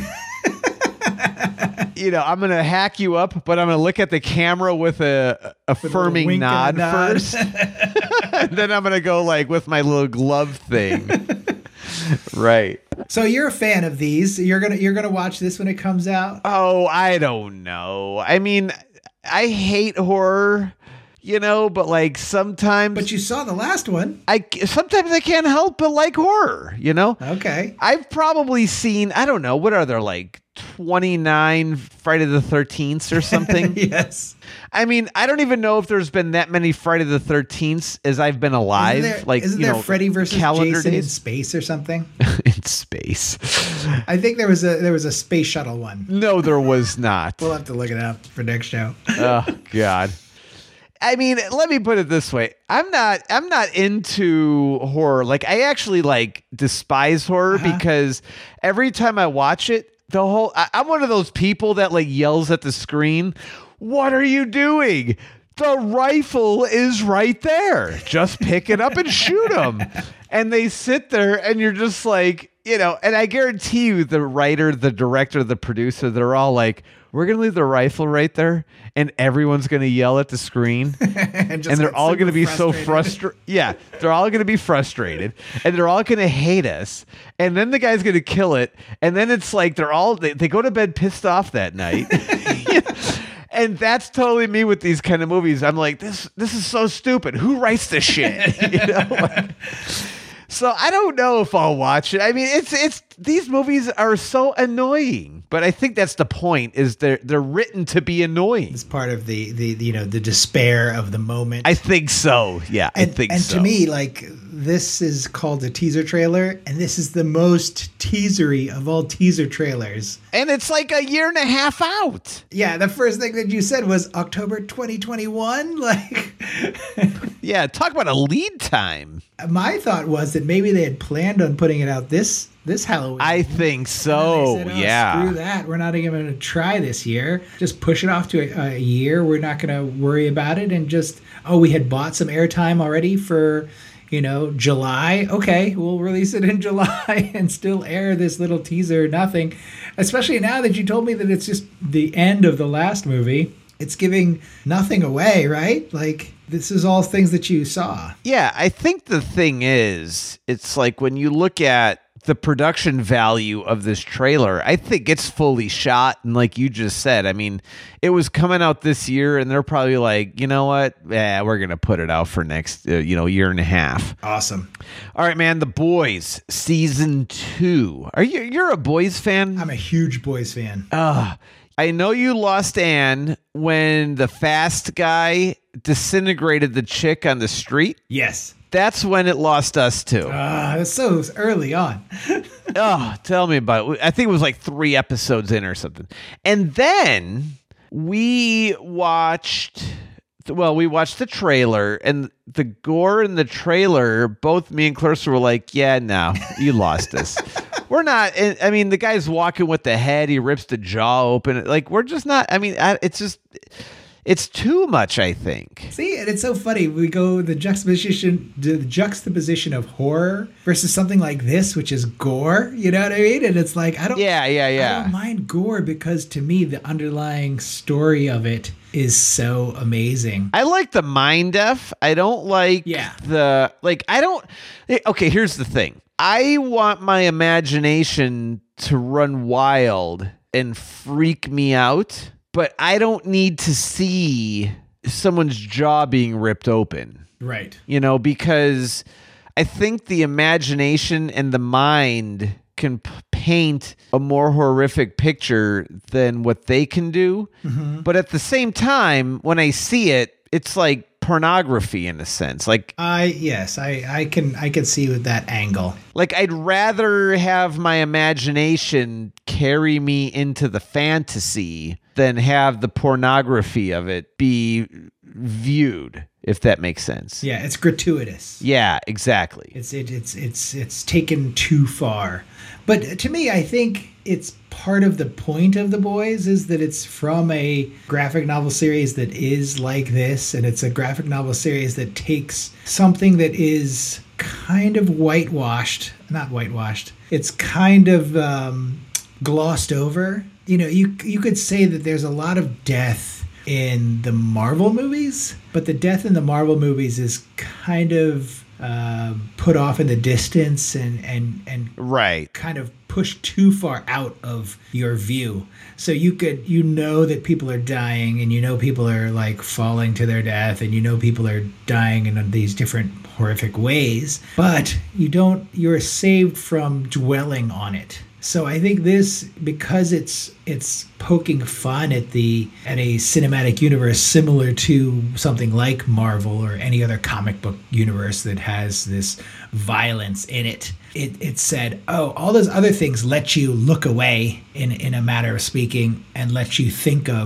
You know, I'm going to hack you up, but I'm going to look at the camera with a affirming wink and nod, a nod. first. And then I'm going to go like with my little glove thing. Right. So you're a fan of these. You're gonna you're gonna watch this when it comes out. Oh, I don't know. I mean, I hate horror, you know, but like sometimes But you saw the last one. I sometimes I can't help but like horror, you know? Okay. I've probably seen, I don't know, what are there, like twenty-nine Friday the thirteenths or something? Yes. I mean, I don't even know if there's been that many Friday the thirteenths as I've been alive. Isn't there, like, isn't you there know, Freddy versus calendar Jason in days space or something? in space. I think there was a there was a space shuttle one. No, there was not. We'll have to look it up for next show. Oh God. I mean, let me put it this way. I'm not I'm not into horror. Like, I actually like despise horror uh-huh. because every time I watch it, the whole I, I'm one of those people that like yells at the screen, "What are you doing? The rifle is right there. Just pick it up and shoot them." And they sit there and you're just like, you know, and I guarantee you the writer, the director, the producer, they're all like, "We're going to leave the rifle right there and everyone's going to yell at the screen." and, and they're all going to be so frustrated. Yeah, they're all going to be frustrated and they're all going to hate us. And then the guy's going to kill it. And then it's like they're all, they, they go to bed pissed off that night. And that's totally me with these kind of movies. I'm like, this this is so stupid. Who writes this shit? You know? Like, so I don't know if I'll watch it. I mean, it's it's these movies are so annoying, but I think that's the point. Is they're they're written to be annoying. It's part of the the you know the despair of the moment. I think so. Yeah, and, I think and so. And to me, like, this is called a teaser trailer, and this is the most teasery of all teaser trailers. And it's like a year and a half out. Yeah, the first thing that you said was October twenty twenty-one. Like, yeah, talk about a lead time. My thought was that maybe they had planned on putting it out this this Halloween. I think so. Said, oh, yeah. Screw that. We're not even going to try this year. Just push it off to a, a year. We're not going to worry about it. And just, oh, we had bought some airtime already for, you know, July. Okay, we'll release it in July and still air this little teaser, nothing. Especially now that you told me that it's just the end of the last movie. It's giving nothing away, right? Like, this is all things that you saw. Yeah, I think the thing is, it's like when you look at the production value of this trailer, I think it's fully shot. And like you just said, I mean, it was coming out this year and they're probably like, you know what? Yeah, we're going to put it out for next, uh, you know, year and a half. Awesome. All right, man. The Boys season two. Are you, you're a Boys fan? I'm a huge Boys fan. Uh, I know you lost Anne when the fast guy disintegrated the chick on the street. Yes. That's when it lost us too. Ah, uh, that's so early on. Oh, tell me about it. I think it was like three episodes in or something. And then we watched, well, we watched the trailer, and the gore in the trailer, both me and Clarissa were like, yeah, no, you lost us. We're not, I mean, the guy's walking with the head, he rips the jaw open. Like, we're just not, I mean, it's just, it's too much, I think. See, and it's so funny. We go the juxtaposition, the juxtaposition of horror versus something like this, which is gore. You know what I mean? And it's like, I don't, yeah, yeah, yeah. I don't mind gore because to me, the underlying story of it is so amazing. I like the mind F. I don't like yeah. the, like, I don't, okay, here's the thing. I want my imagination to run wild and freak me out, but I don't need to see someone's jaw being ripped open. Right. You know, because I think the imagination and the mind can p- paint a more horrific picture than what they can do. Mm-hmm. But at the same time, when I see it, it's like pornography in a sense. Like I yes, I, I can I can see with that angle. Like I'd rather have my imagination carry me into the fantasy than have the pornography of it be viewed, if that makes sense. Yeah, it's gratuitous. Yeah, exactly. It's it, it's it's it's taken too far. But to me, I think it's part of the point of The Boys is that it's from a graphic novel series that is like this, and it's a graphic novel series that takes something that is kind of whitewashed, not whitewashed. It's kind of um, glossed over. You know, you you could say that there's a lot of death in the Marvel movies, but the death in the Marvel movies is kind of uh, put off in the distance and and and right, kind of pushed too far out of your view. So you could you know that people are dying, and you know people are like falling to their death, and you know people are dying in these different horrific ways, but you don't. You're saved from dwelling on it. So I think this, because it's it's poking fun at the at a cinematic universe similar to something like Marvel or any other comic book universe that has this violence in it. It it said, oh, all those other things let you look away in in a matter of speaking and let you think of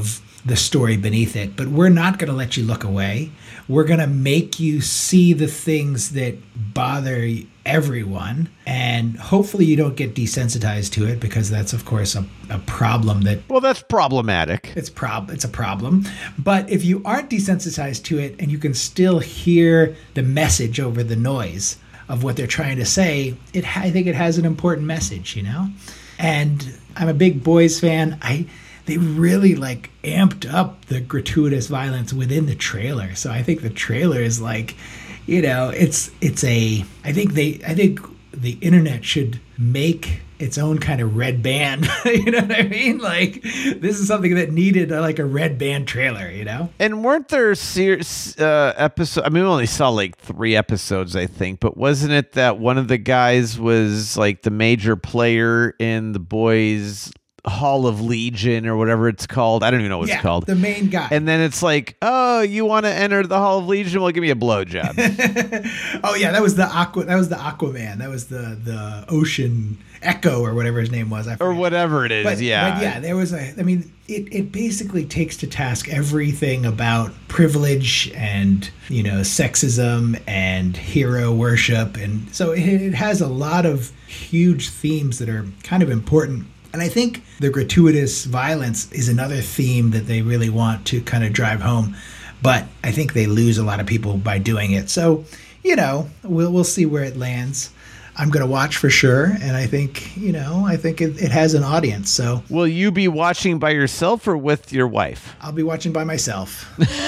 the story beneath it. But we're not going to let you look away. We're going to make you see the things that bother everyone. And hopefully you don't get desensitized to it, because that's, of course, a, a problem that... Well, that's problematic. It's prob it's a problem. But if you aren't desensitized to it and you can still hear the message over the noise of what they're trying to say, it I think it has an important message, you know? And I'm a big Boys fan. I they really like amped up the gratuitous violence within the trailer. So I think the trailer is like, you know, it's it's a I think they I think the internet should make its own kind of red band. You know what I mean? Like, this is something that needed a, like a red band trailer, you know? And weren't there serious uh, episodes? I mean, we only saw like three episodes, I think, but wasn't it that one of the guys was like the major player in the Boys Hall of Legion or whatever it's called? I don't even know what Yeah, it's called. the main guy. And then it's like, oh, you want to enter the Hall of Legion? Well, give me a blowjob. Oh yeah, that was the Aqua. That was the Aquaman. That was the the Ocean Echo or whatever his name was. I Or forget. whatever it is, But, yeah. but yeah, there was a. I mean, it, it basically takes to task everything about privilege and, you know, sexism and hero worship, and so it, it has a lot of huge themes that are kind of important. And I think the gratuitous violence is another theme that they really want to kind of drive home, but I think they lose a lot of people by doing it. So, you know, we'll we'll see where it lands. I'm going to watch for sure, and I think, you know, I think it, it has an audience. So Will you be watching by yourself or with your wife? I'll be watching by myself.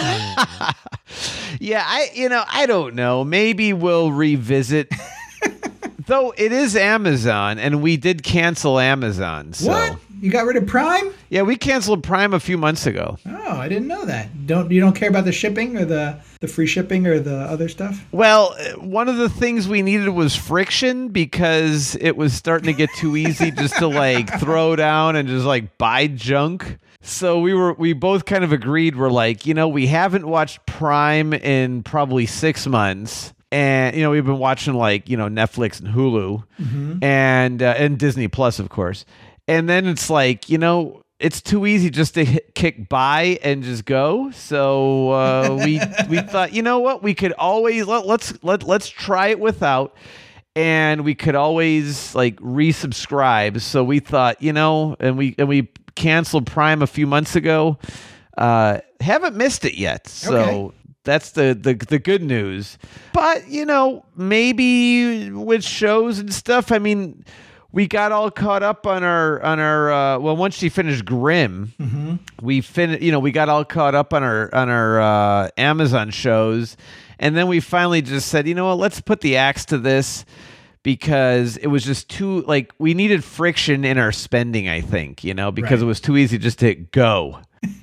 Yeah, I you know, I don't know. Maybe we'll revisit. Though it is Amazon, and we did cancel Amazon. So. What? You got rid of Prime? Yeah, we canceled Prime a few months ago. Oh, I didn't know that. Don't you don't care about the shipping or the the free shipping or the other stuff? Well, one of the things we needed was friction, because it was starting to get too easy just to like throw down and just like buy junk. So we were we both kind of agreed. We're like, you know, we haven't watched Prime in probably six months. And, you know, we've been watching like, you know, Netflix and Hulu mm-hmm. and uh, and Disney Plus, of course. And then it's like, you know, it's too easy just to hit, kick buy and just go. So uh, we we thought, you know what, we could always let, let's let let's try it without, and we could always like resubscribe. So we thought, you know, and we and we canceled Prime a few months ago. Uh, haven't missed it yet. So. Okay. That's the, the the good news. But, you know, maybe with shows and stuff, I mean, we got all caught up on our, on our uh, well, once she finished Grimm, mm-hmm. we fin- you know, we got all caught up on our, on our uh, Amazon shows. And then we finally just said, you know what, let's put the axe to this, because it was just too, like, we needed friction in our spending, I think, you know, because right. It was too easy just to go.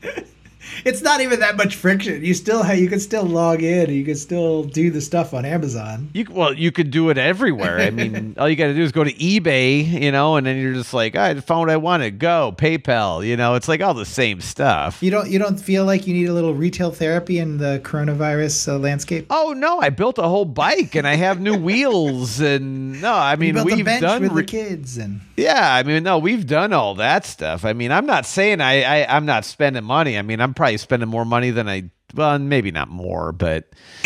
It's not even that much friction. You still have, you can still log in. You can still do the stuff on Amazon. You well, you could do it everywhere. I mean, all you got to do is go to eBay, you know, and then you're just like, I found what I wanted. Go PayPal. You know, it's like all the same stuff. You don't you don't feel like you need a little retail therapy in the coronavirus uh, landscape? Oh no, I built a whole bike and I have new wheels, and no, I mean, you built we've a bench done with re- the kids and yeah, I mean, no, we've done all that stuff. I mean, I'm not saying I, I I'm not spending money. I mean, I'm probably spending more money than I, well, maybe not more, but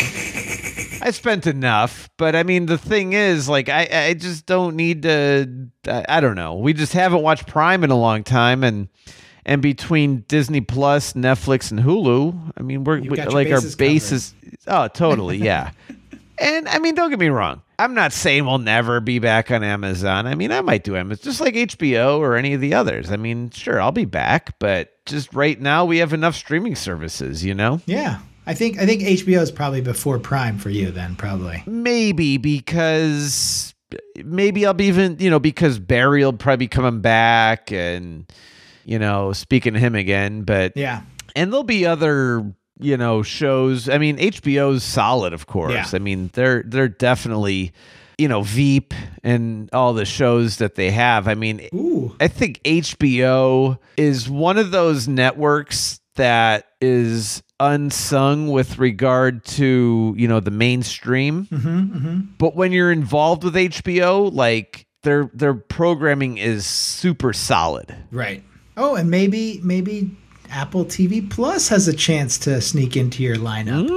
I spent enough. But I mean, the thing is, like, I, I just don't need to, I, I don't know. We just haven't watched Prime in a long time. And, and between Disney Plus, Netflix, and Hulu, I mean, we're we, like our base is, oh, totally. Yeah. And I mean, don't get me wrong. I'm not saying we'll never be back on Amazon. I mean, I might do Amazon, just like H B O or any of the others. I mean, sure, I'll be back, but just right now we have enough streaming services, you know? Yeah. I think I think H B O is probably before Prime for you then, probably. Maybe because maybe I'll be even, you know, because Barry will probably be coming back and, you know, speaking to him again. But yeah. And there'll be other, you know, shows. I mean, H B O's solid, of course. Yeah. I mean, they're they're definitely, you know, Veep and all the shows that they have. I mean, Ooh. I think H B O is one of those networks that is unsung with regard to, you know, the mainstream. Mm-hmm, mm-hmm. But when you're involved with H B O, like their their programming is super solid. Right. Oh, and maybe maybe Apple T V Plus has a chance to sneak into your lineup.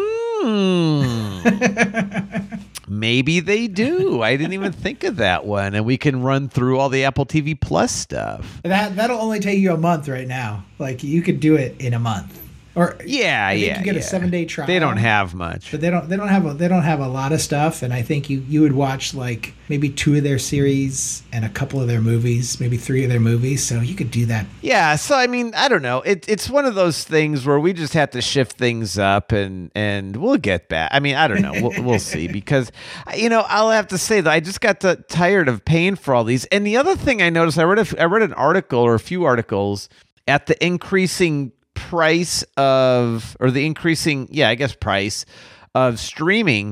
Mm. Maybe they do. I didn't even think of that one. And we can run through all the Apple T V Plus stuff. That that'll only take you a month right now. Like you could do it in a month. Or yeah, I think yeah, you get yeah. a seven day trial. They don't have much, but they don't. They don't have. A, they don't have a lot of stuff. And I think you you would watch like maybe two of their series and a couple of their movies, maybe three of their movies. So you could do that. Yeah. So I mean, I don't know. It, it's one of those things where we just have to shift things up, and and we'll get back. I mean, I don't know. We'll, we'll see, because you know I'll have to say that I just got to, tired of paying for all these. And the other thing I noticed, I read a, I read an article or a few articles at the increasing price of, or the increasing, yeah, I guess price of streaming.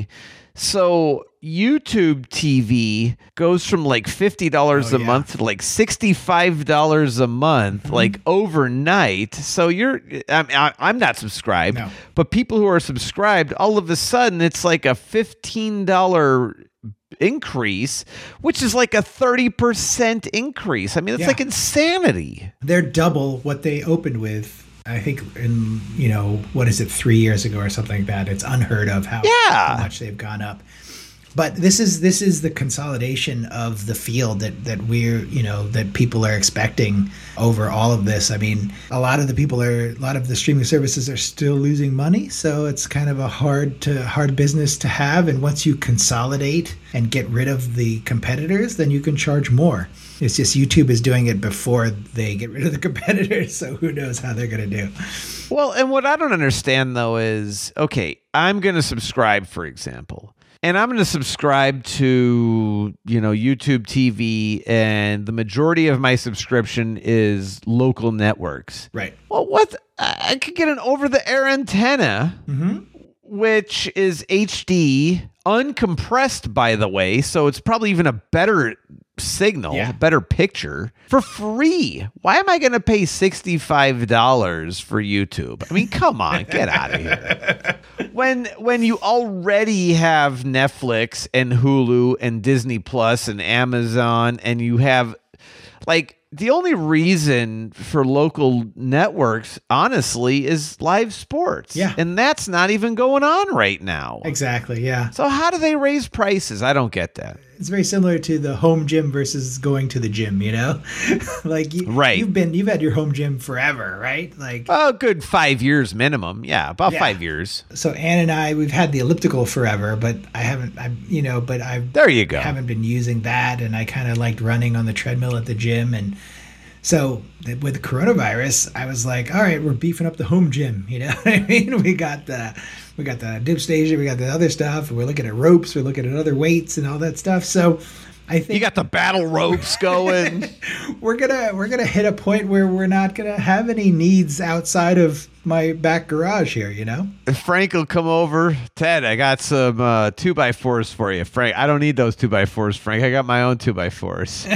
So YouTube T V goes from like fifty dollars Oh, a yeah. month to like sixty-five dollars a month, Mm-hmm. like overnight. So you're, I'm, I- I'm not subscribed, No. but people who are subscribed, all of a sudden it's like a fifteen dollars increase, which is like a thirty percent increase. I mean, it's Yeah. like insanity. They're double what they opened with. I think in, you know, what is it, three years ago or something like that. It's unheard of how, Yeah. how much they've gone up. But this is this is the consolidation of the field that, that we're, you know, that people are expecting over all of this. I mean, a lot of the people are, a lot of the streaming services are still losing money. So it's kind of a hard to hard business to have. And once you consolidate and get rid of the competitors, then you can charge more. It's just YouTube is doing it before they get rid of the competitors. So who knows how they're going to do. Well, and what I don't understand though is, okay, I'm going to subscribe, for example, and I'm going to subscribe to, you know, YouTube T V, and the majority of my subscription is local networks. Right. Well, what? I I could get an over-the-air antenna, Mm-hmm. which is H D, uncompressed, by the way, so it's probably even a better signal, Yeah. better picture, for free. Why am I going to pay sixty-five dollars for YouTube? I mean, come on, get out of here. When when you already have Netflix and Hulu and Disney Plus and Amazon, and you have, like, the only reason for local networks, honestly, is live sports. Yeah. And that's not even going on right now. Exactly. Yeah. So how do they raise prices? I don't get that. It's very similar to the home gym versus going to the gym, you know? Like you, Right. you've been you've had your home gym forever, right? Like Oh, good five years minimum. Yeah, about Yeah. five years. so Ann and I, we've had the elliptical forever, but I haven't I you know, but I There you go. haven't been using that, and I kind of liked running on the treadmill at the gym. And so th- with the coronavirus, I was like, all right, we're beefing up the home gym, you know what I mean? We got the we got the dip station, we got the other stuff, and we're looking at ropes, we're looking at other weights and all that stuff. So I think You got the battle ropes going. we're gonna we're gonna hit a point where we're not gonna have any needs outside of my back garage here, you know? Frank will come over. Ted, I got some uh, two by fours for you. Frank, I don't need those two by fours, Frank. I got my own two by fours.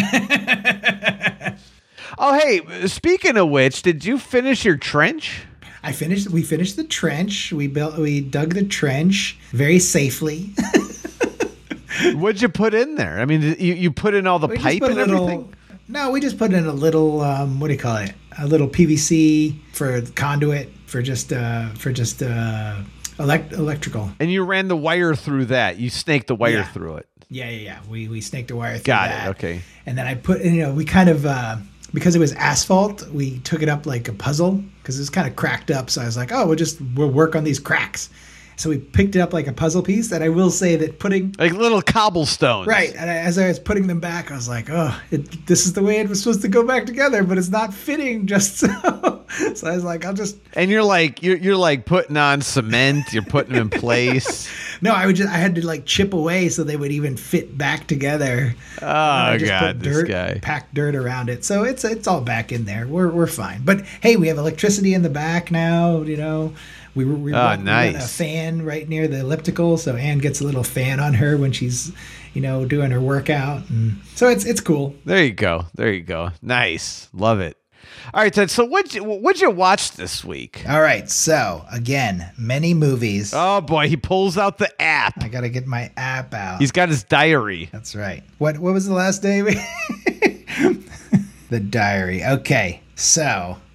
Oh, hey, speaking of which, did you finish your trench? I finished we finished the trench. We built we dug the trench very safely. What'd you put in there? I mean, you, you put in all the We just pipe put and a little- everything? No, we just put in a little um, what do you call it? A little P V C for conduit for just uh, for just uh, elect- electrical. And you ran the wire through that. You snaked the wire Yeah. through it. Yeah, yeah, yeah. We we snaked a wire through Got that. it. Okay. And then I put, you know, we kind of, uh, because it was asphalt, we took it up like a puzzle because it was kind of cracked up. So I was like, oh, we'll just, we'll work on these cracks. So we picked it up like a puzzle piece. And I will say that putting, Like little cobblestones. right. And I, as I was putting them back, I was like, oh, it, this is the way it was supposed to go back together, but it's not fitting just so. So I was like, I'll just, And you're like you're you're like putting on cement. You're putting them in place. no, I would just, I had to like chip away so they would even fit back together. Oh I just God, put this dirt, guy. packed dirt around it, so it's it's all back in there. We're we're fine. But hey, we have electricity in the back now. You know, we we, we, Oh, run, we run a nice. fan right near the elliptical, so Ann gets a little fan on her when she's, you know, doing her workout, and so it's it's cool. There you go. There you go. Nice. Love it. All right, Ted. So what what'd you watch this week? All right, so again, many movies. Oh boy, he pulls out the app. I gotta get my app out. He's got his diary. That's right. What what was the last day? We the diary. Okay, so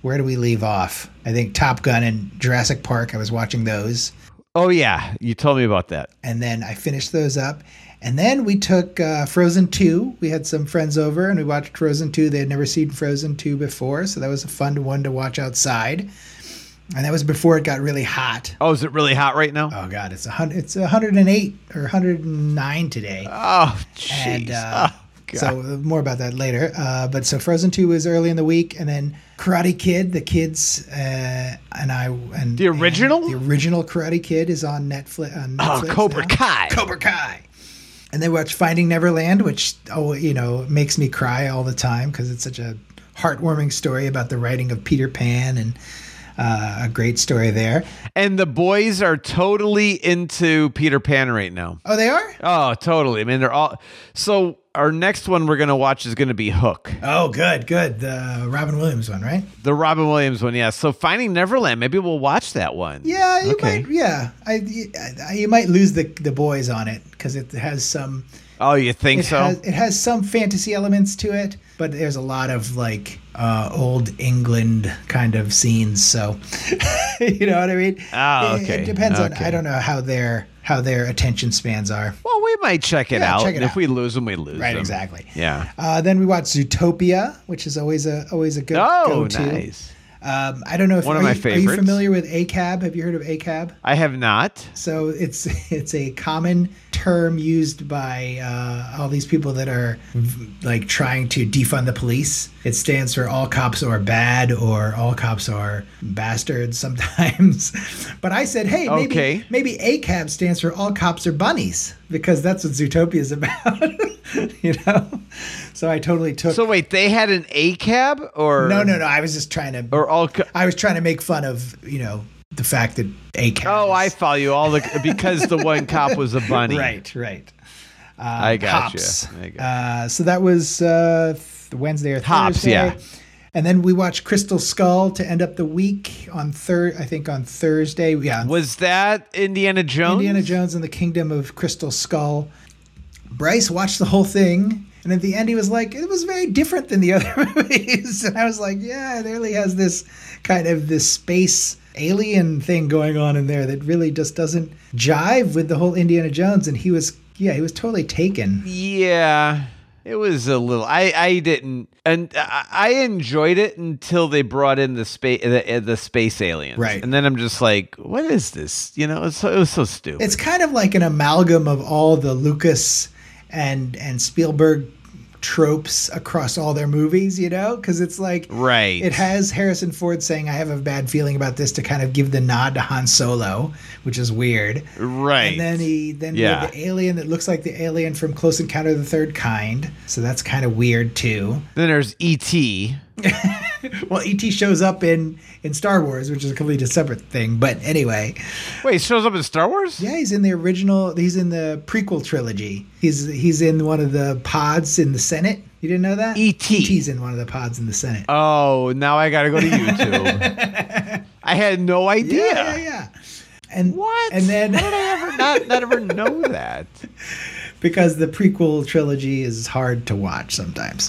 where do we leave off? I think Top Gun and Jurassic Park. I was watching those. Oh, yeah. You told me about that. And then I finished those up. And then we took uh, Frozen two. We had some friends over and we watched Frozen two. They had never seen Frozen two before. So that was a fun one to watch outside. And that was before it got really hot. Oh, is it really hot right now? Oh, God. It's, a hundred, it's one hundred eight or one hundred nine today. Oh, jeez. And uh, oh, God. So more about that later. Uh, but so Frozen two was early in the week. And then Karate Kid, the kids uh, and I. and The original? and the original Karate Kid is on Netflix. On Oh, Netflix Cobra now. Kai. Cobra Kai. And then watch Finding Neverland, which, oh, you know, makes me cry all the time because it's such a heartwarming story about the writing of Peter Pan, and uh, a great story there. And the boys are totally into Peter Pan right now. Oh, they are? Oh, totally. I mean, they're all. So our next one we're going to watch is going to be Hook. Oh, good, good. The Robin Williams one, right? The Robin Williams one, yeah. So Finding Neverland, maybe we'll watch that one. Yeah, you Okay. might. Yeah, I, I, you might lose the the boys on it because it has some. Oh, you think It so? has, it has some fantasy elements to it, but there's a lot of like uh, old England kind of scenes. So, you know what I mean? Oh, It- okay. It, depends on. Okay. I don't know how their how their attention spans are. Well, we might check it Yeah, out. check it and if out. we lose them, we lose Right, them. exactly. Yeah. Uh, then we watched Zootopia, which is always a always a good Oh, go-to. nice. Um, I don't know if One of are my you, Are you favorites. familiar with A C A B? Have you heard of A C A B? I have not. So it's it's a common term used by uh, all these people that are v- like trying to defund the police. It stands for all cops are bad or all cops are bastards sometimes. But I said, hey, maybe Okay. maybe A C A B stands for all cops are bunnies because that's what Zootopia is about. You know? So I totally took So wait, they had an A cab or No, no, no. I was just trying to or all. Co- I was trying to make fun of, you know, the fact that A C A B oh, I is- follow you. All the because the one cop was a bunny. Right, right. Um, I got Hops. you. I got Uh, so that was uh, th- Wednesday or Hops, Thursday. yeah. And then we watched Crystal Skull to end up the week on third. I think on Thursday. Yeah, on Was that Indiana Jones? Indiana Jones and the Kingdom of Crystal Skull. Bryce watched the whole thing, and at the end he was like, "It was very different than the other movies." And I was like, "Yeah, it really has this kind of this space alien thing going on in there that really just doesn't jive with the whole Indiana Jones." And he was, yeah, he was totally taken. Yeah, it was a little. I I didn't, and I, I enjoyed it until they brought in the space the, the space aliens. Right. And then I'm just like, what is this? You know, it's so, it was so stupid. It's kind of like an amalgam of all the Lucas and and Spielberg tropes across all their movies, you know, because it's like Right. it has Harrison Ford saying, "I have a bad feeling about this," to kind of give the nod to Han Solo, which is weird. right. And then he then we Yeah. have the alien that looks like the alien from Close Encounter of the Third Kind, so that's kind of weird too. Then there's E T Well, E T shows up in in Star Wars, which is a completely separate thing, but anyway. Wait, he shows up in Star Wars? Yeah, he's in the original. He's in the prequel trilogy. He's he's in one of the pods in the Senate. You didn't know that? E T. E T's in one of the pods in the Senate. Oh, now I got to go to YouTube. I had no idea. yeah, yeah, yeah. And What? And then How did I ever not, not ever know that? because the prequel trilogy is hard to watch sometimes.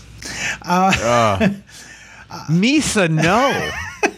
Uh, Misa, no.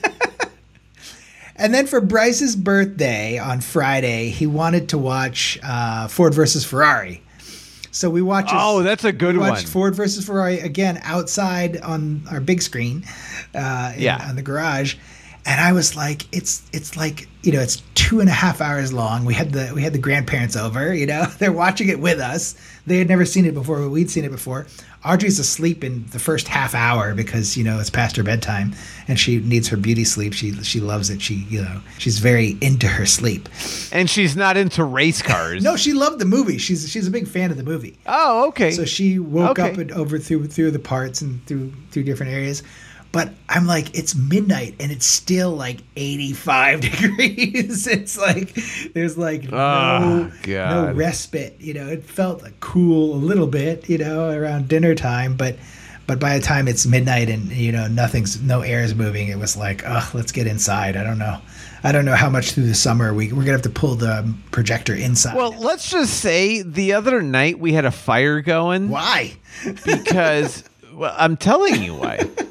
And then for Bryce's birthday on Friday, he wanted to watch uh, Ford versus Ferrari. So we watched. Oh, that's a good we watched one. Ford versus Ferrari again outside on our big screen, uh, in, Yeah. on the garage, and I was like, it's it's like you know, it's two and a half hours long. We had the we had the grandparents over. You know, they're watching it with us. They had never seen it before, but we'd seen it before. Audrey's asleep in the first half hour because you know it's past her bedtime, and she needs her beauty sleep. She she loves it. She you know she's very into her sleep. And she's not into race cars. No, she loved the movie. She's she's a big fan of the movie. Oh, okay. So she woke Okay. up and over through through the parts and through through different areas. But I'm like, it's midnight and it's still like eighty-five degrees. It's like there's like no Oh, no God. respite. You know, it felt like cool a little bit, you know, around dinner time, but but by the time it's midnight and you know nothing's no air is moving, it was like, oh, let's get inside. I don't know. I don't know how much through the summer we we're gonna have to pull the projector inside. Well, let's just say the other night we had a fire going why? because, well, I'm telling you why.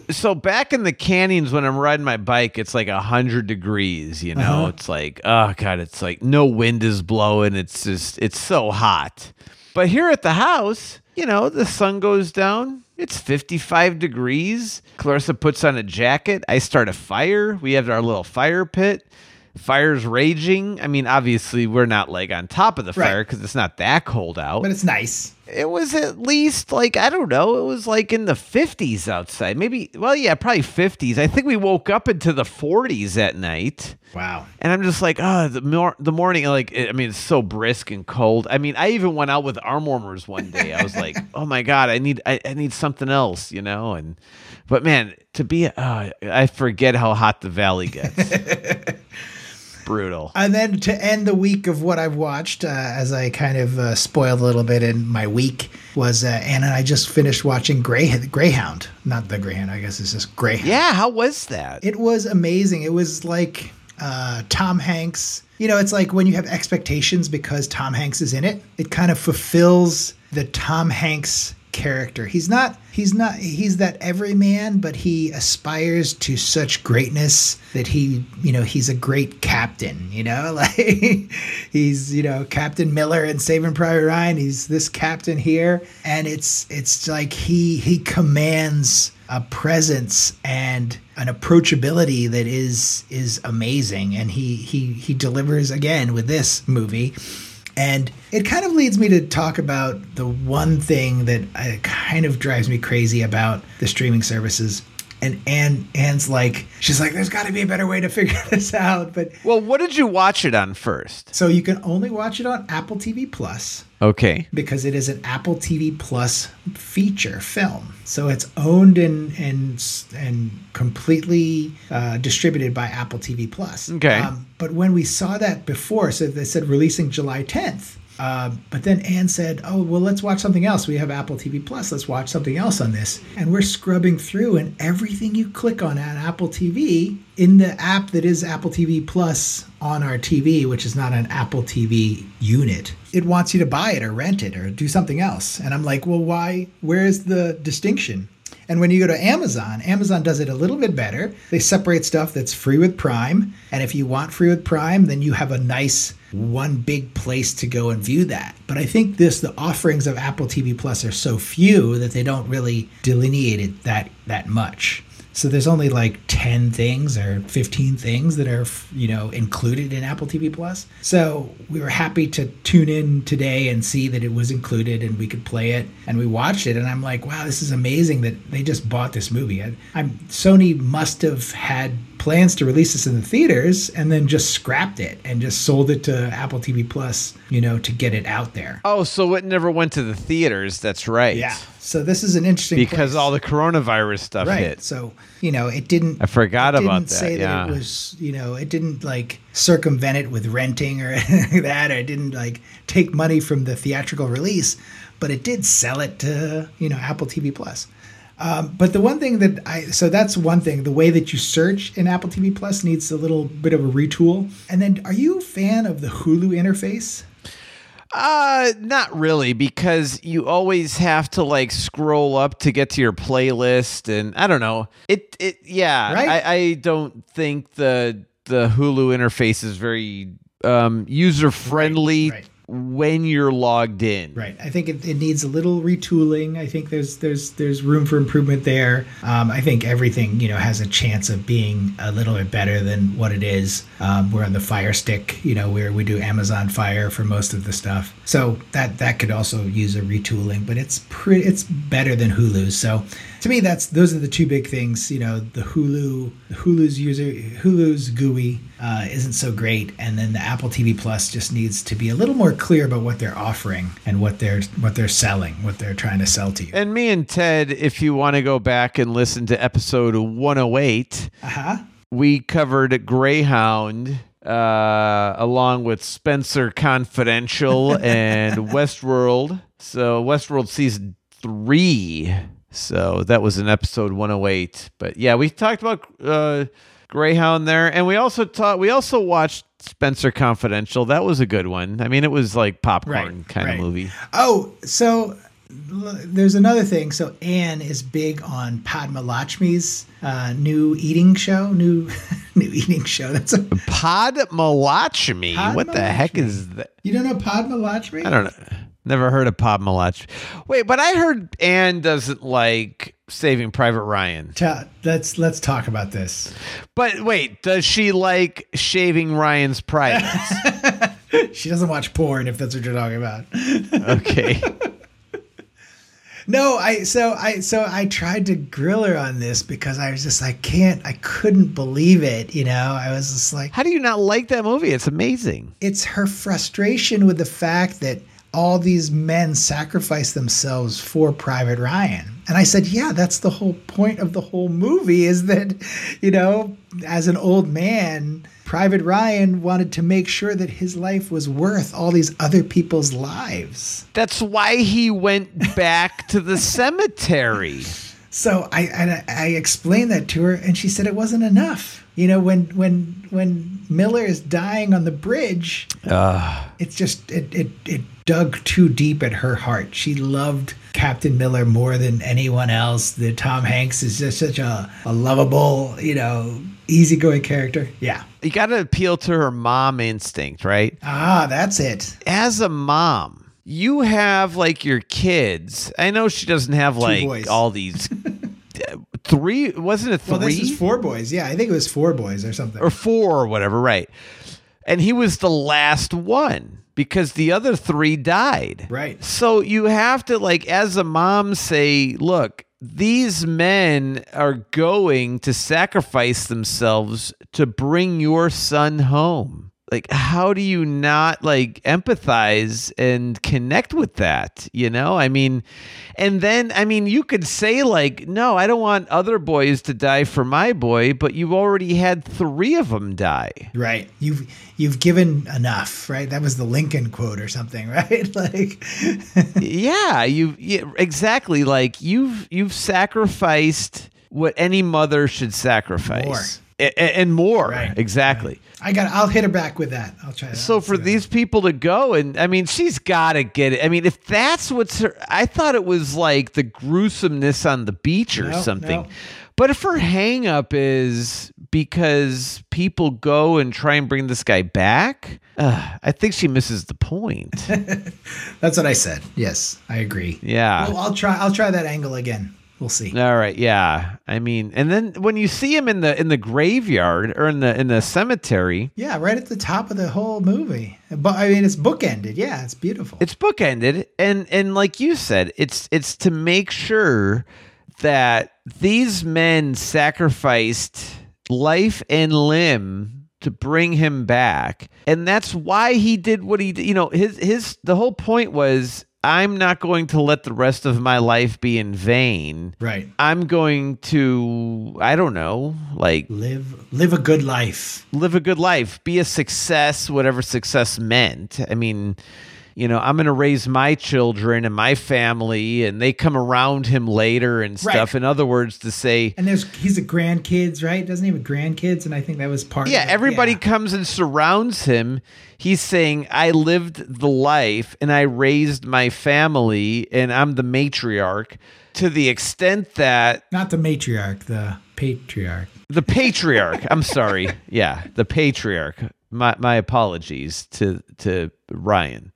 So back in the canyons when I'm riding my bike, it's like a hundred degrees, you know, Uh-huh. it's like, oh God, it's like no wind is blowing. It's just, it's so hot. But here at the house, you know, the sun goes down. It's fifty-five degrees. Clarissa puts on a jacket. I start a fire. We have our little fire pit. Fire's raging. I mean, obviously we're not like on top of the Right. fire because it's not that cold out. But it's nice. It was at least like, I don't know, it was like in the fifties outside. Maybe, well, yeah, probably fifties. I think we woke up into the forties at night. Wow. And I'm just like, oh, the, mor- the morning, like, I mean, it's so brisk and cold. I mean, I even went out with arm warmers one day. I was like, oh my God, I need, I, I need something else, you know? And, but man, to be, uh, I forget how hot the valley gets. Brutal. And then to end the week of what I've watched, uh, as I kind of uh, spoiled a little bit in my week, was uh, Anna and I just finished watching Grey Greyhound. Not the Greyhound, I guess it's just Greyhound. Yeah, how was that? It was amazing. It was like uh, Tom Hanks. You know, it's like when you have expectations because Tom Hanks is in it, it kind of fulfills the Tom Hanks character. He's not, he's not, he's that everyman, but he aspires to such greatness that he, you know, he's a great captain, you know, like he's, you know, Captain Miller in Saving Private Ryan. He's this captain here. And it's, it's like he, he commands a presence and an approachability that is, is amazing. And he, he, he delivers again with this movie. And it kind of leads me to talk about the one thing that uh, kind of drives me crazy about the streaming services. And Anne, Anne's like, she's like, there's got to be a better way to figure this out. But Well, what did you watch it on first? so you can only watch it on Apple T V Plus Okay. because it is an Apple T V Plus feature film. So it's owned and and and completely uh, distributed by Apple T V Plus. Okay. Um, but when we saw that before, so they said releasing July tenth. Uh, but then Anne said, oh, well, let's watch something else. We have Apple T V Plus. Let's watch something else on this. And we're scrubbing through, and everything you click on at Apple T V in the app that is Apple T V Plus on our T V, which is not an Apple T V unit, it wants you to buy it or rent it or do something else. And I'm like, well, why? Where's the distinction? And when you go to Amazon, Amazon does it a little bit better. They separate stuff that's free with Prime. And if you want free with Prime, then you have a nice one big place to go and view that. But I think this, the offerings of Apple T V Plus are so few that they don't really delineate it that, that much. So there's only like ten things or fifteen things that are, you know, included in Apple T V Plus. So we were happy to tune in today and see that it was included and we could play it. And we watched it, and I'm like, wow, this is amazing that they just bought this movie. I, I'm Sony must have had plans to release this in the theaters and then just scrapped it and just sold it to Apple T V Plus, you know, to get it out there. Oh, so it never went to the theaters. That's right. Yeah. So this is an interesting Because place. all the coronavirus stuff Right. hit. So, you know, it didn't. I forgot it about didn't that, say yeah. that it was, you know, it didn't like circumvent it with renting or anything like that. Or it didn't like take money from the theatrical release, but it did sell it to, you know, Apple T V Plus. Um, but the one thing that I, so that's one thing, the way that you search in Apple T V Plus needs a little bit of a retool. And then are you a fan of the Hulu interface? Uh, not really, because you always have to like scroll up to get to your playlist, and I don't know. It it yeah. Right? I, I don't think the the Hulu interface is very um user friendly Right, right. when you're logged in. Right. I think it, it needs a little retooling. I think there's there's there's room for improvement there. Um, I think everything, you know, has a chance of being a little bit better than what it is. Um, we're on the Fire Stick, you know, where we do Amazon Fire for most of the stuff. So that that could also use a retooling, but it's pretty it's better than Hulu's. So to me, that's those are the two big things. You know, the Hulu, the Hulu's user, Hulu's G U I uh, isn't so great, and then the Apple T V Plus just needs to be a little more clear about what they're offering and what they're what they're selling, what they're trying to sell to you. And me and Ted, if you want to go back and listen to episode one oh eight, Uh huh. we covered Greyhound uh, along with Spencer Confidential and Westworld. So Westworld season three. So that was in episode one oh eight. But yeah, we talked about uh, Greyhound there, and we also taught. We also watched Spencer Confidential. That was a good one. I mean, it was like popcorn Right, kind right. of movie. Oh, so there's another thing. So Anne is big on Padma Lakshmi's uh, new eating show. New new eating show. That's a Padma Lakshmi. Padma What the heck Lakshmi. is that? You don't know Padma Lakshmi? I don't know. Never heard of Padma Lakshmi. Wait, but I heard Anne doesn't like Saving Private Ryan. Ta- let's let's talk about this. But wait, does she like shaving Ryan's privates? She doesn't watch porn, if that's what you're talking about. Okay. No, I so I so I tried to grill her on this because I was just I can't I couldn't believe it, you know. I was just like, How do you not like that movie? It's amazing. it's her frustration with the fact that all these men sacrifice themselves for Private Ryan. And I said, yeah, that's the whole point of the whole movie is that, you know, as an old man, Private Ryan wanted to make sure that his life was worth all these other people's lives. That's why he went back to the cemetery. So I, I I explained that to her, and she said it wasn't enough. You know, when when when Miller is dying on the bridge, Uh, it's just it it it dug too deep at her heart. She loved Captain Miller more than anyone else. The Tom Hanks is just such a, a lovable, you know, easygoing character. Yeah. you got to appeal to her mom instinct, right? Ah, that's it. As a mom, you have like your kids. I know she doesn't have like boys. all these three. Wasn't it three? Well, this is four boys. Yeah, I think it was four boys or something. or four or whatever, right? And he was the last one because the other three died. Right. So you have to, like, as a mom, say, look, these men are going to sacrifice themselves to bring your son home. Like, how do you not like empathize and connect with that? You know, I mean, and then, I mean, you could say like, no, I don't want other boys to die for my boy, but you already had three of them die. Right. You've you've given enough, right? That was the Lincoln quote or something, right? Like Yeah, you yeah, exactly. Like you've, you've sacrificed what any mother should sacrifice. More. A- a- and more. Right, Exactly. I got I'll hit her back with that. I'll try that. So I'll for see what- these people to go, and I mean, she's got to get it. I mean, if that's what's her, I thought it was like the gruesomeness on the beach or No, something. no. But if her hang up is because people go and try and bring this guy back, uh, I think she misses the point. That's what I said. Yes, I agree. Yeah. Well, I'll try I'll try that angle again. We'll see. All right, yeah. I mean, and then when you see him in the in the graveyard or in the in the cemetery, Yeah, right at the top of the whole movie. But I mean, it's bookended. Yeah, it's beautiful. it's bookended, and and like you said, it's it's to make sure that these men sacrificed life and limb to bring him back, and that's why he did what he did. You know, his his the whole point was, I'm not going to let the rest of my life be in vain. Right. I'm going to, I don't know, like Live live a good life. live a good life, be a success, whatever success meant. I mean, you know, I'm going to raise my children and my family, and they come around him later and stuff. Right. In other words, to say, And there's he's a grandkids, right? Doesn't he have grandkids? And I think that was part yeah, of it. everybody Yeah. comes and surrounds him. He's saying, I lived the life and I raised my family and I'm the matriarch, to the extent that Not the matriarch, the patriarch. the patriarch, I'm sorry. Yeah, the patriarch. My my apologies to to Ryan.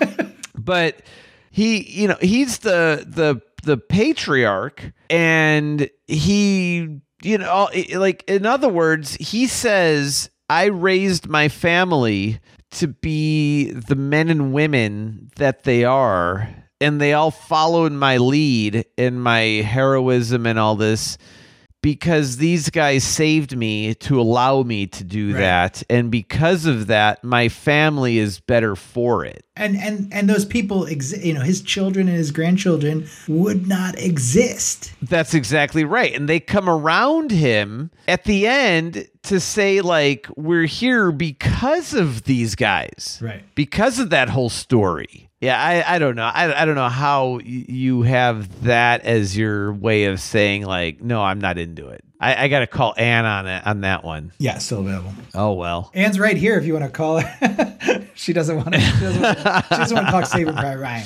But he, you know, he's the the the patriarch, and he, you know, like, in other words, he says, I raised my family to be the men and women that they are, and they all followed my lead in my heroism and all this, because these guys saved me to allow me to do Right. that, and because of that, my family is better for it. And and and those people, exi- you know, his children and his grandchildren would not exist. That's exactly right. And they come around him at the end to say, like, we're here because of these guys. Right. Because of that whole story. Yeah, I, I don't know. I, I don't know how y- you have that as your way of saying, like, no, I'm not into it. I, I got to call Anne on it, on that one. Yeah, still available. Oh, well. Anne's right here if you want to call her. She doesn't want to. She doesn't want to, she doesn't want to talk Saving Private Ryan.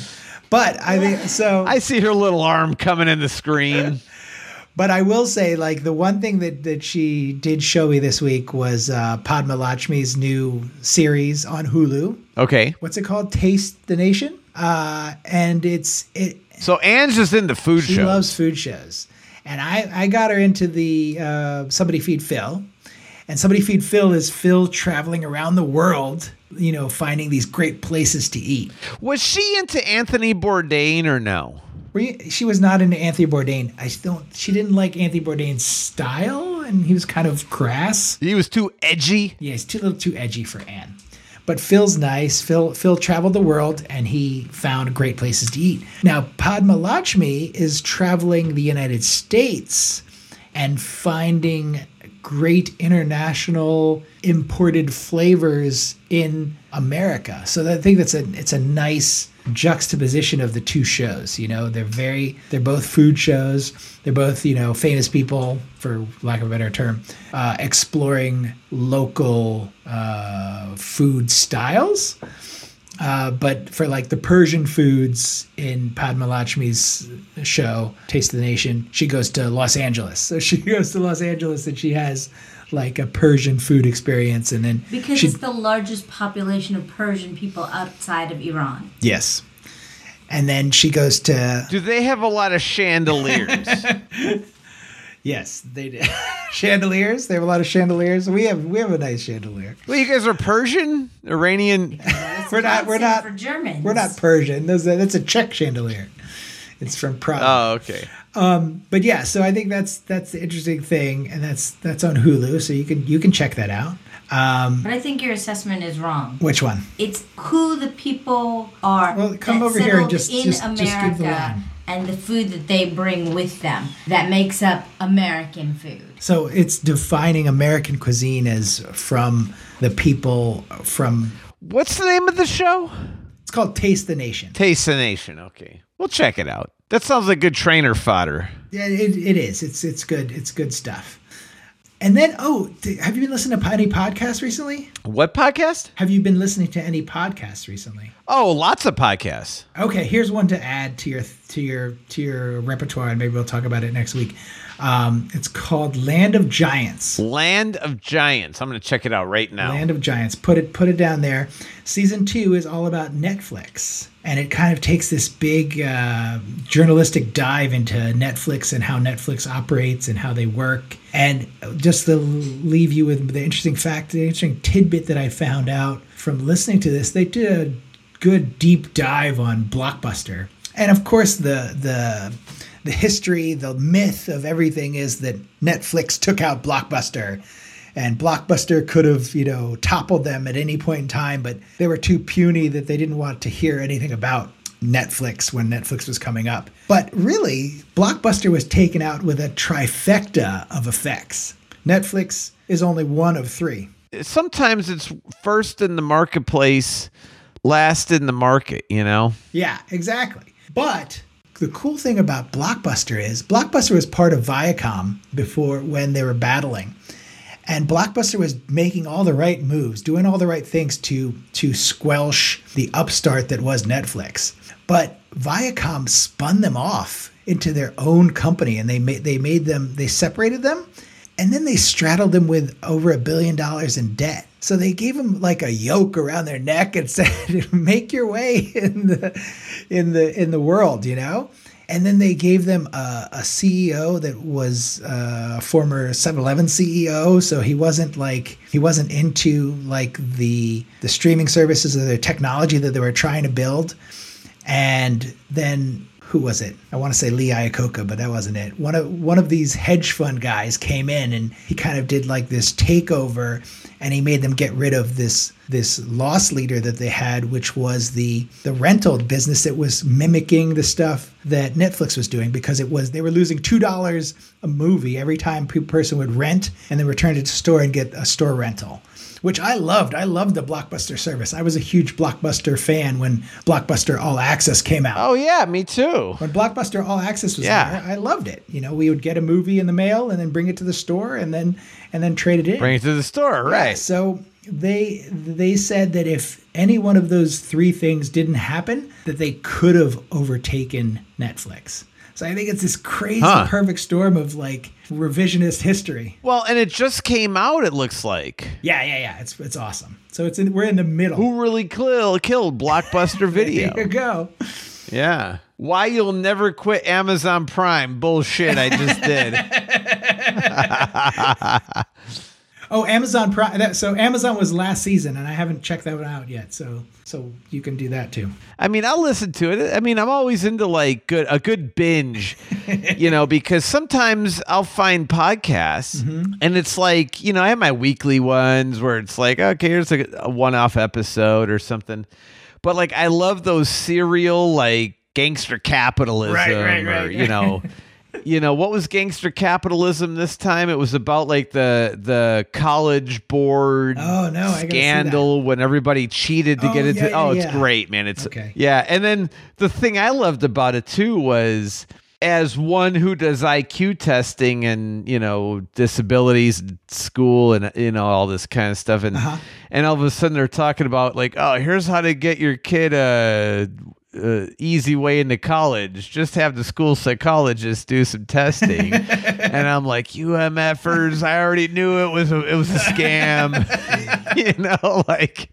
But I think so. I see her little arm coming in the screen. But I will say, like, the one thing that, that she did show me this week was uh, Padma Lakshmi's new series on Hulu. Okay. What's it called? Taste the Nation. Uh, and it's it. So Anne's just into food She shows. loves food shows, and I I got her into the uh, Somebody Feed Phil, and Somebody Feed Phil is Phil traveling around the world, you know, finding these great places to eat. Was she into Anthony Bourdain or no? Were you, she was not into Anthony Bourdain. I don't. She didn't like Anthony Bourdain's style, and he was kind of crass. He was too edgy. Yeah, he's too little too edgy for Anne. But Phil's nice. Phil Phil traveled the world, and he found great places to eat. Now, Padma Lakshmi is traveling the United States and finding great international imported flavors in America. So I think that's a it's a nice juxtaposition of the two shows. You know, they're very they're both food shows. They're both, you know, famous people, for lack of a better term, uh, exploring local uh, food styles. Uh, but for like the Persian foods in Padma Lakshmi's show, Taste of the Nation, she goes to Los Angeles. So she goes to Los Angeles and she has like a Persian food experience. And then Because she, it's the largest population of Persian people outside of Iran. yes. And then she goes to, Do they have a lot of chandeliers? yes, they did. Chandeliers. They have a lot of chandeliers. We have we have a nice chandelier. Well, you guys are Persian? Iranian? It's We're not- we're constant not- for Germans. We're not Persian. Those are, that's a Czech chandelier. It's from Prague. Oh, okay. But yeah, so I think that's that's the interesting thing, and that's that's on Hulu, so you can you can check that out. Um, But I think your assessment is wrong. which one? It's who the people are. Well, come that over here and settled just- in just- just give the America line. and the food that they bring with them that makes up American food. So it's defining American cuisine as from the people from. What's the name of the show? It's called Taste the Nation. Taste the Nation. Okay. We'll check it out. That sounds like good trainer fodder. Yeah, it, it is. It's it's good. It's good stuff. And then, oh, th- have you been listening to any podcasts recently? What podcast? Have you been listening to any podcasts recently? Oh, lots of podcasts. Okay, here's one to add to your to your to your repertoire, and maybe we'll talk about it next week. Um, it's called Land of Giants. Land of Giants. I'm going to check it out right now. Land of Giants. Put it put it down there. Season two is all about Netflix, and it kind of takes this big uh, journalistic dive into Netflix and how Netflix operates and how they work. And just to leave you with the interesting fact, the interesting tidbit that I found out from listening to this, they did a good deep dive on Blockbuster, and of course the the. The history, the myth of everything is that Netflix took out Blockbuster, and Blockbuster could have, you know, toppled them at any point in time, but they were too puny that they didn't want to hear anything about Netflix when Netflix was coming up. But really, Blockbuster was taken out with a trifecta of effects. Netflix is only one of three. Sometimes it's first in the marketplace, last in the market, you know? Yeah, exactly. But the cool thing about Blockbuster is Blockbuster was part of Viacom before, when they were battling. And Blockbuster was making all the right moves, doing all the right things to to squelch the upstart that was Netflix. But Viacom spun them off into their own company, and they made they made them they separated them, and then they straddled them with over a billion dollars in debt. So they gave them like a yoke around their neck and said, "Make your way in the in the in the world," you know. And then they gave them a, a C E O that was a former seven eleven C E O, so he wasn't like he wasn't into like the the streaming services or the technology that they were trying to build. And then who was it? I want to say Lee Iacocca, but that wasn't it. One of one of these hedge fund guys came in and he kind of did like this takeover, and he made them get rid of this this loss leader that they had, which was the the rental business that was mimicking the stuff that Netflix was doing, because it was they were losing two dollars a movie every time a person would rent and then return it to store and get a store rental, which I loved. I loved the Blockbuster service. I was a huge Blockbuster fan when Blockbuster All Access came out. Oh, yeah, me too. When Blockbuster All Access was Yeah. there, I loved it. You know, we would get a movie in the mail and then bring it to the store and then and then trade it in. Bring it to the store, right? So they they said that if any one of those three things didn't happen, that they could have overtaken Netflix. So I think it's this crazy Huh. perfect storm of like revisionist history. Well, and it just came out, it looks like. Yeah, yeah, yeah. It's it's awesome. So it's in, we're in the middle. Who really kill, killed Blockbuster Video? There you go. Yeah. Why you'll never quit Amazon Prime. Bullshit, I just did. Oh, Amazon Prime. That, so Amazon was last season, and I haven't checked that one out yet. So so you can do that too. I mean, I'll listen to it. I mean, I'm always into like good a good binge, you know, because sometimes I'll find podcasts Mm-hmm. and it's like, you know, I have my weekly ones where it's like, okay, here's a, a one-off episode or something. But like, I love those serial like Gangster Capitalism, Right, right, right, or you know. You know, what was Gangster Capitalism this time? It was about like the the college board Oh, no, I gotta see scandal when everybody cheated to Oh, get into. yeah, oh, yeah, it's yeah. great, man. It's Okay. yeah. And then the thing I loved about it too was, as one who does I Q testing and, you know, disabilities in school and, you know, all this kind of stuff, and Uh-huh. and all of a sudden they're talking about like, oh, here's how to get your kid a Uh, easy way into college. Just have the school psychologist do some testing. And I'm like, you MFers, I already knew it was a, it was a scam. You know, like,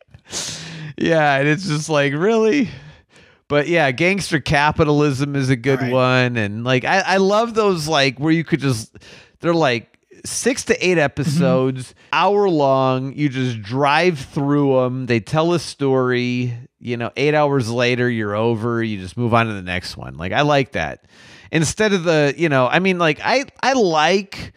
yeah, and it's just like, really? But yeah, Gangster Capitalism is a good All right. one. And like, I, I love those like where you could just, they're like six to eight episodes, hour long. You just drive through them. They tell a story. You know, eight hours later, you're over. You just move on to the next one. Like, I like that. Instead of the, you know, I mean, like, I, I like,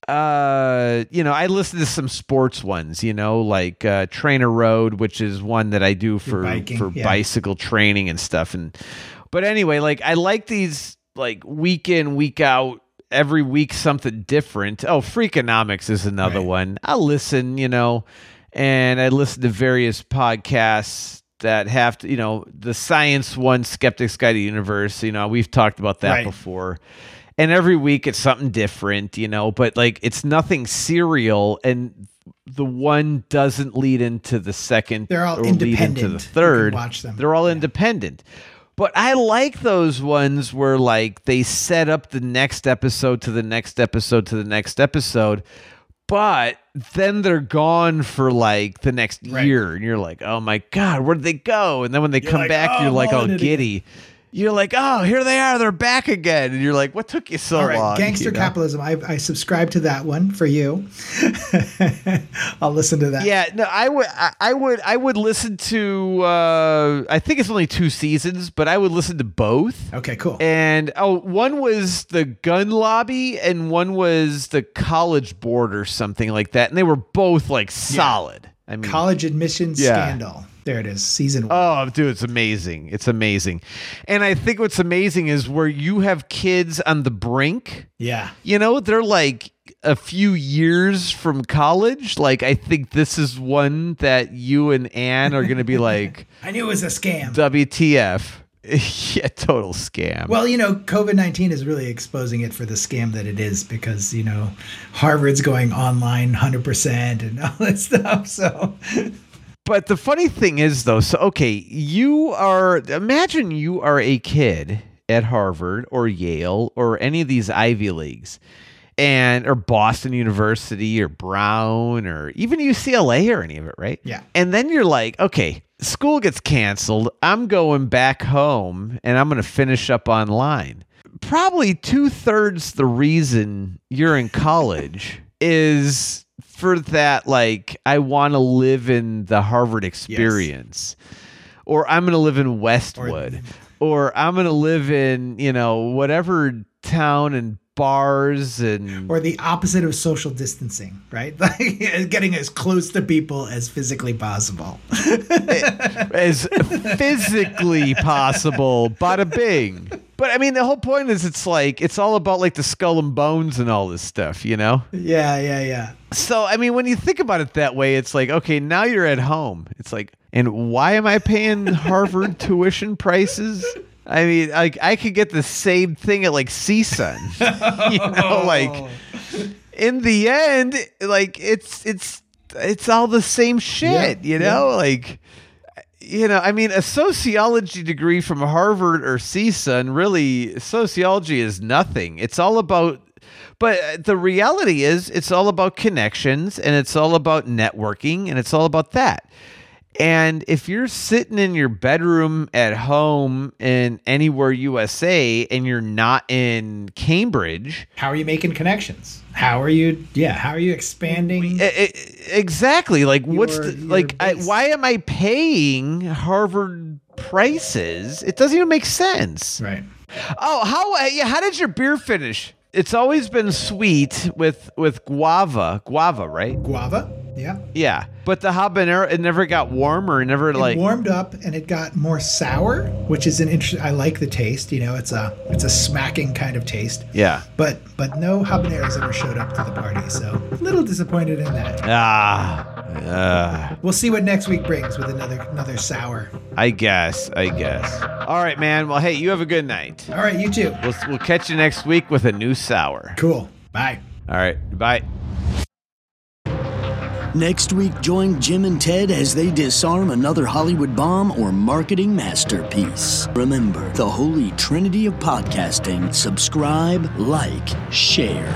uh, you know, I listen to some sports ones, you know, like uh, Trainer Road, which is one that I do for, biking, for yeah. bicycle training and stuff. And, but anyway, like, I like these, like, week in, week out, every week something different. Oh, Freakonomics is another Right. one. I'll listen, you know, and I listen to various podcasts that have to, you know, the science one, Skeptic's Guide to the Universe, you know, we've talked about that Right. before. And every week it's something different, you know, but like it's nothing serial, and the one doesn't lead into the second. They're all or lead into independent. the You can third. watch them. They're all Yeah. independent. But I like those ones where like they set up the next episode to the next episode to the next episode, but then they're gone for like the next Right. year, and you're like, oh my God, where'd they go? And then when they come like, back, "Oh, you're I'm like all all in it giddy. You're like, oh, here they are, they're back again. And you're like, what took you so All right, long? Gangster you know? Capitalism. I, I subscribe to that one for you. I'll listen to that. Yeah, no, I would, I, I would, I would listen to. Uh, I think it's only two seasons, but I would listen to both. Okay, cool. And oh, one was the gun lobby, and one was the college board or something like that, and they were both like solid. I mean, College admissions Yeah. scandal. There it is, season one. oh, dude, it's amazing. It's amazing, and I think what's amazing is where you have kids on the brink. Yeah. You know, they're like a few years from college. Like, I think this is one that you and Ann are going to be like, I knew it was a scam. W T F. Yeah, total scam. Well, you know, COVID nineteen is really exposing it for the scam that it is, because, you know, Harvard's going online one hundred percent and all that stuff. So, But the funny thing is, though, so, okay, you are, imagine you are a kid at Harvard or Yale or any of these Ivy Leagues, and or Boston University or Brown or even U C L A or any of it, right? Yeah. And then you're like, okay, school gets canceled. I'm going back home and I'm going to finish up online. Probably two thirds the reason you're in college is for that, like, I want to live in the Harvard experience, or I'm going to live in Westwood, or, I'm going to live in, you know, whatever town and bars and or the opposite of social distancing, right? Like getting as close to people as physically possible. as physically possible. Bada bing. But I mean, the whole point is it's like, it's all about like the skull and bones and all this stuff, you know? Yeah, yeah, yeah. So, I mean, when you think about it that way, it's like, okay, now you're at home. It's like, and why am I paying Harvard tuition prices? I mean, like, I could get the same thing at like C S U N, you know, like in the end, like it's, it's it's all the same shit, Yeah, you know, yeah. like, you know, I mean, a sociology degree from Harvard or C S U N, really, sociology is nothing. It's all about, but the reality is it's all about connections and it's all about networking and it's all about that. And if you're sitting in your bedroom at home in anywhere U S A and you're not in Cambridge, How are you making connections? How are you? Yeah. How are you expanding? I- I- exactly. Like, what's Your- the, your like? I, base. why am I paying Harvard prices? It doesn't even make sense. Right. Oh, how? uh, Yeah, how did your beer finish? It's always been sweet with with guava, guava, right? Guava. Yeah. Yeah, but the habanero, it never got warmer. It never It like. warmed up and it got more sour, which is an interesting. I like the taste. You know, it's a it's a smacking kind of taste. Yeah. But but no habaneros ever showed up to the party, so a little disappointed in that. Ah. Uh, We'll see what next week brings with another another sour. I guess. I guess. All right, man. Well, hey, you have a good night. All right, you too. We'll we'll catch you next week with a new sour. Cool. Bye. All right. Bye. Next week, join Jim and Ted as they disarm another Hollywood bomb or marketing masterpiece. Remember, the holy trinity of podcasting: subscribe, like, share.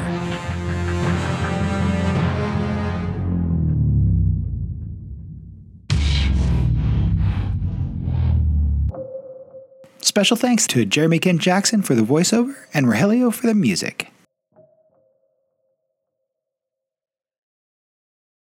Special thanks to Jeremy Kent Jackson for the voiceover and Rogelio for the music.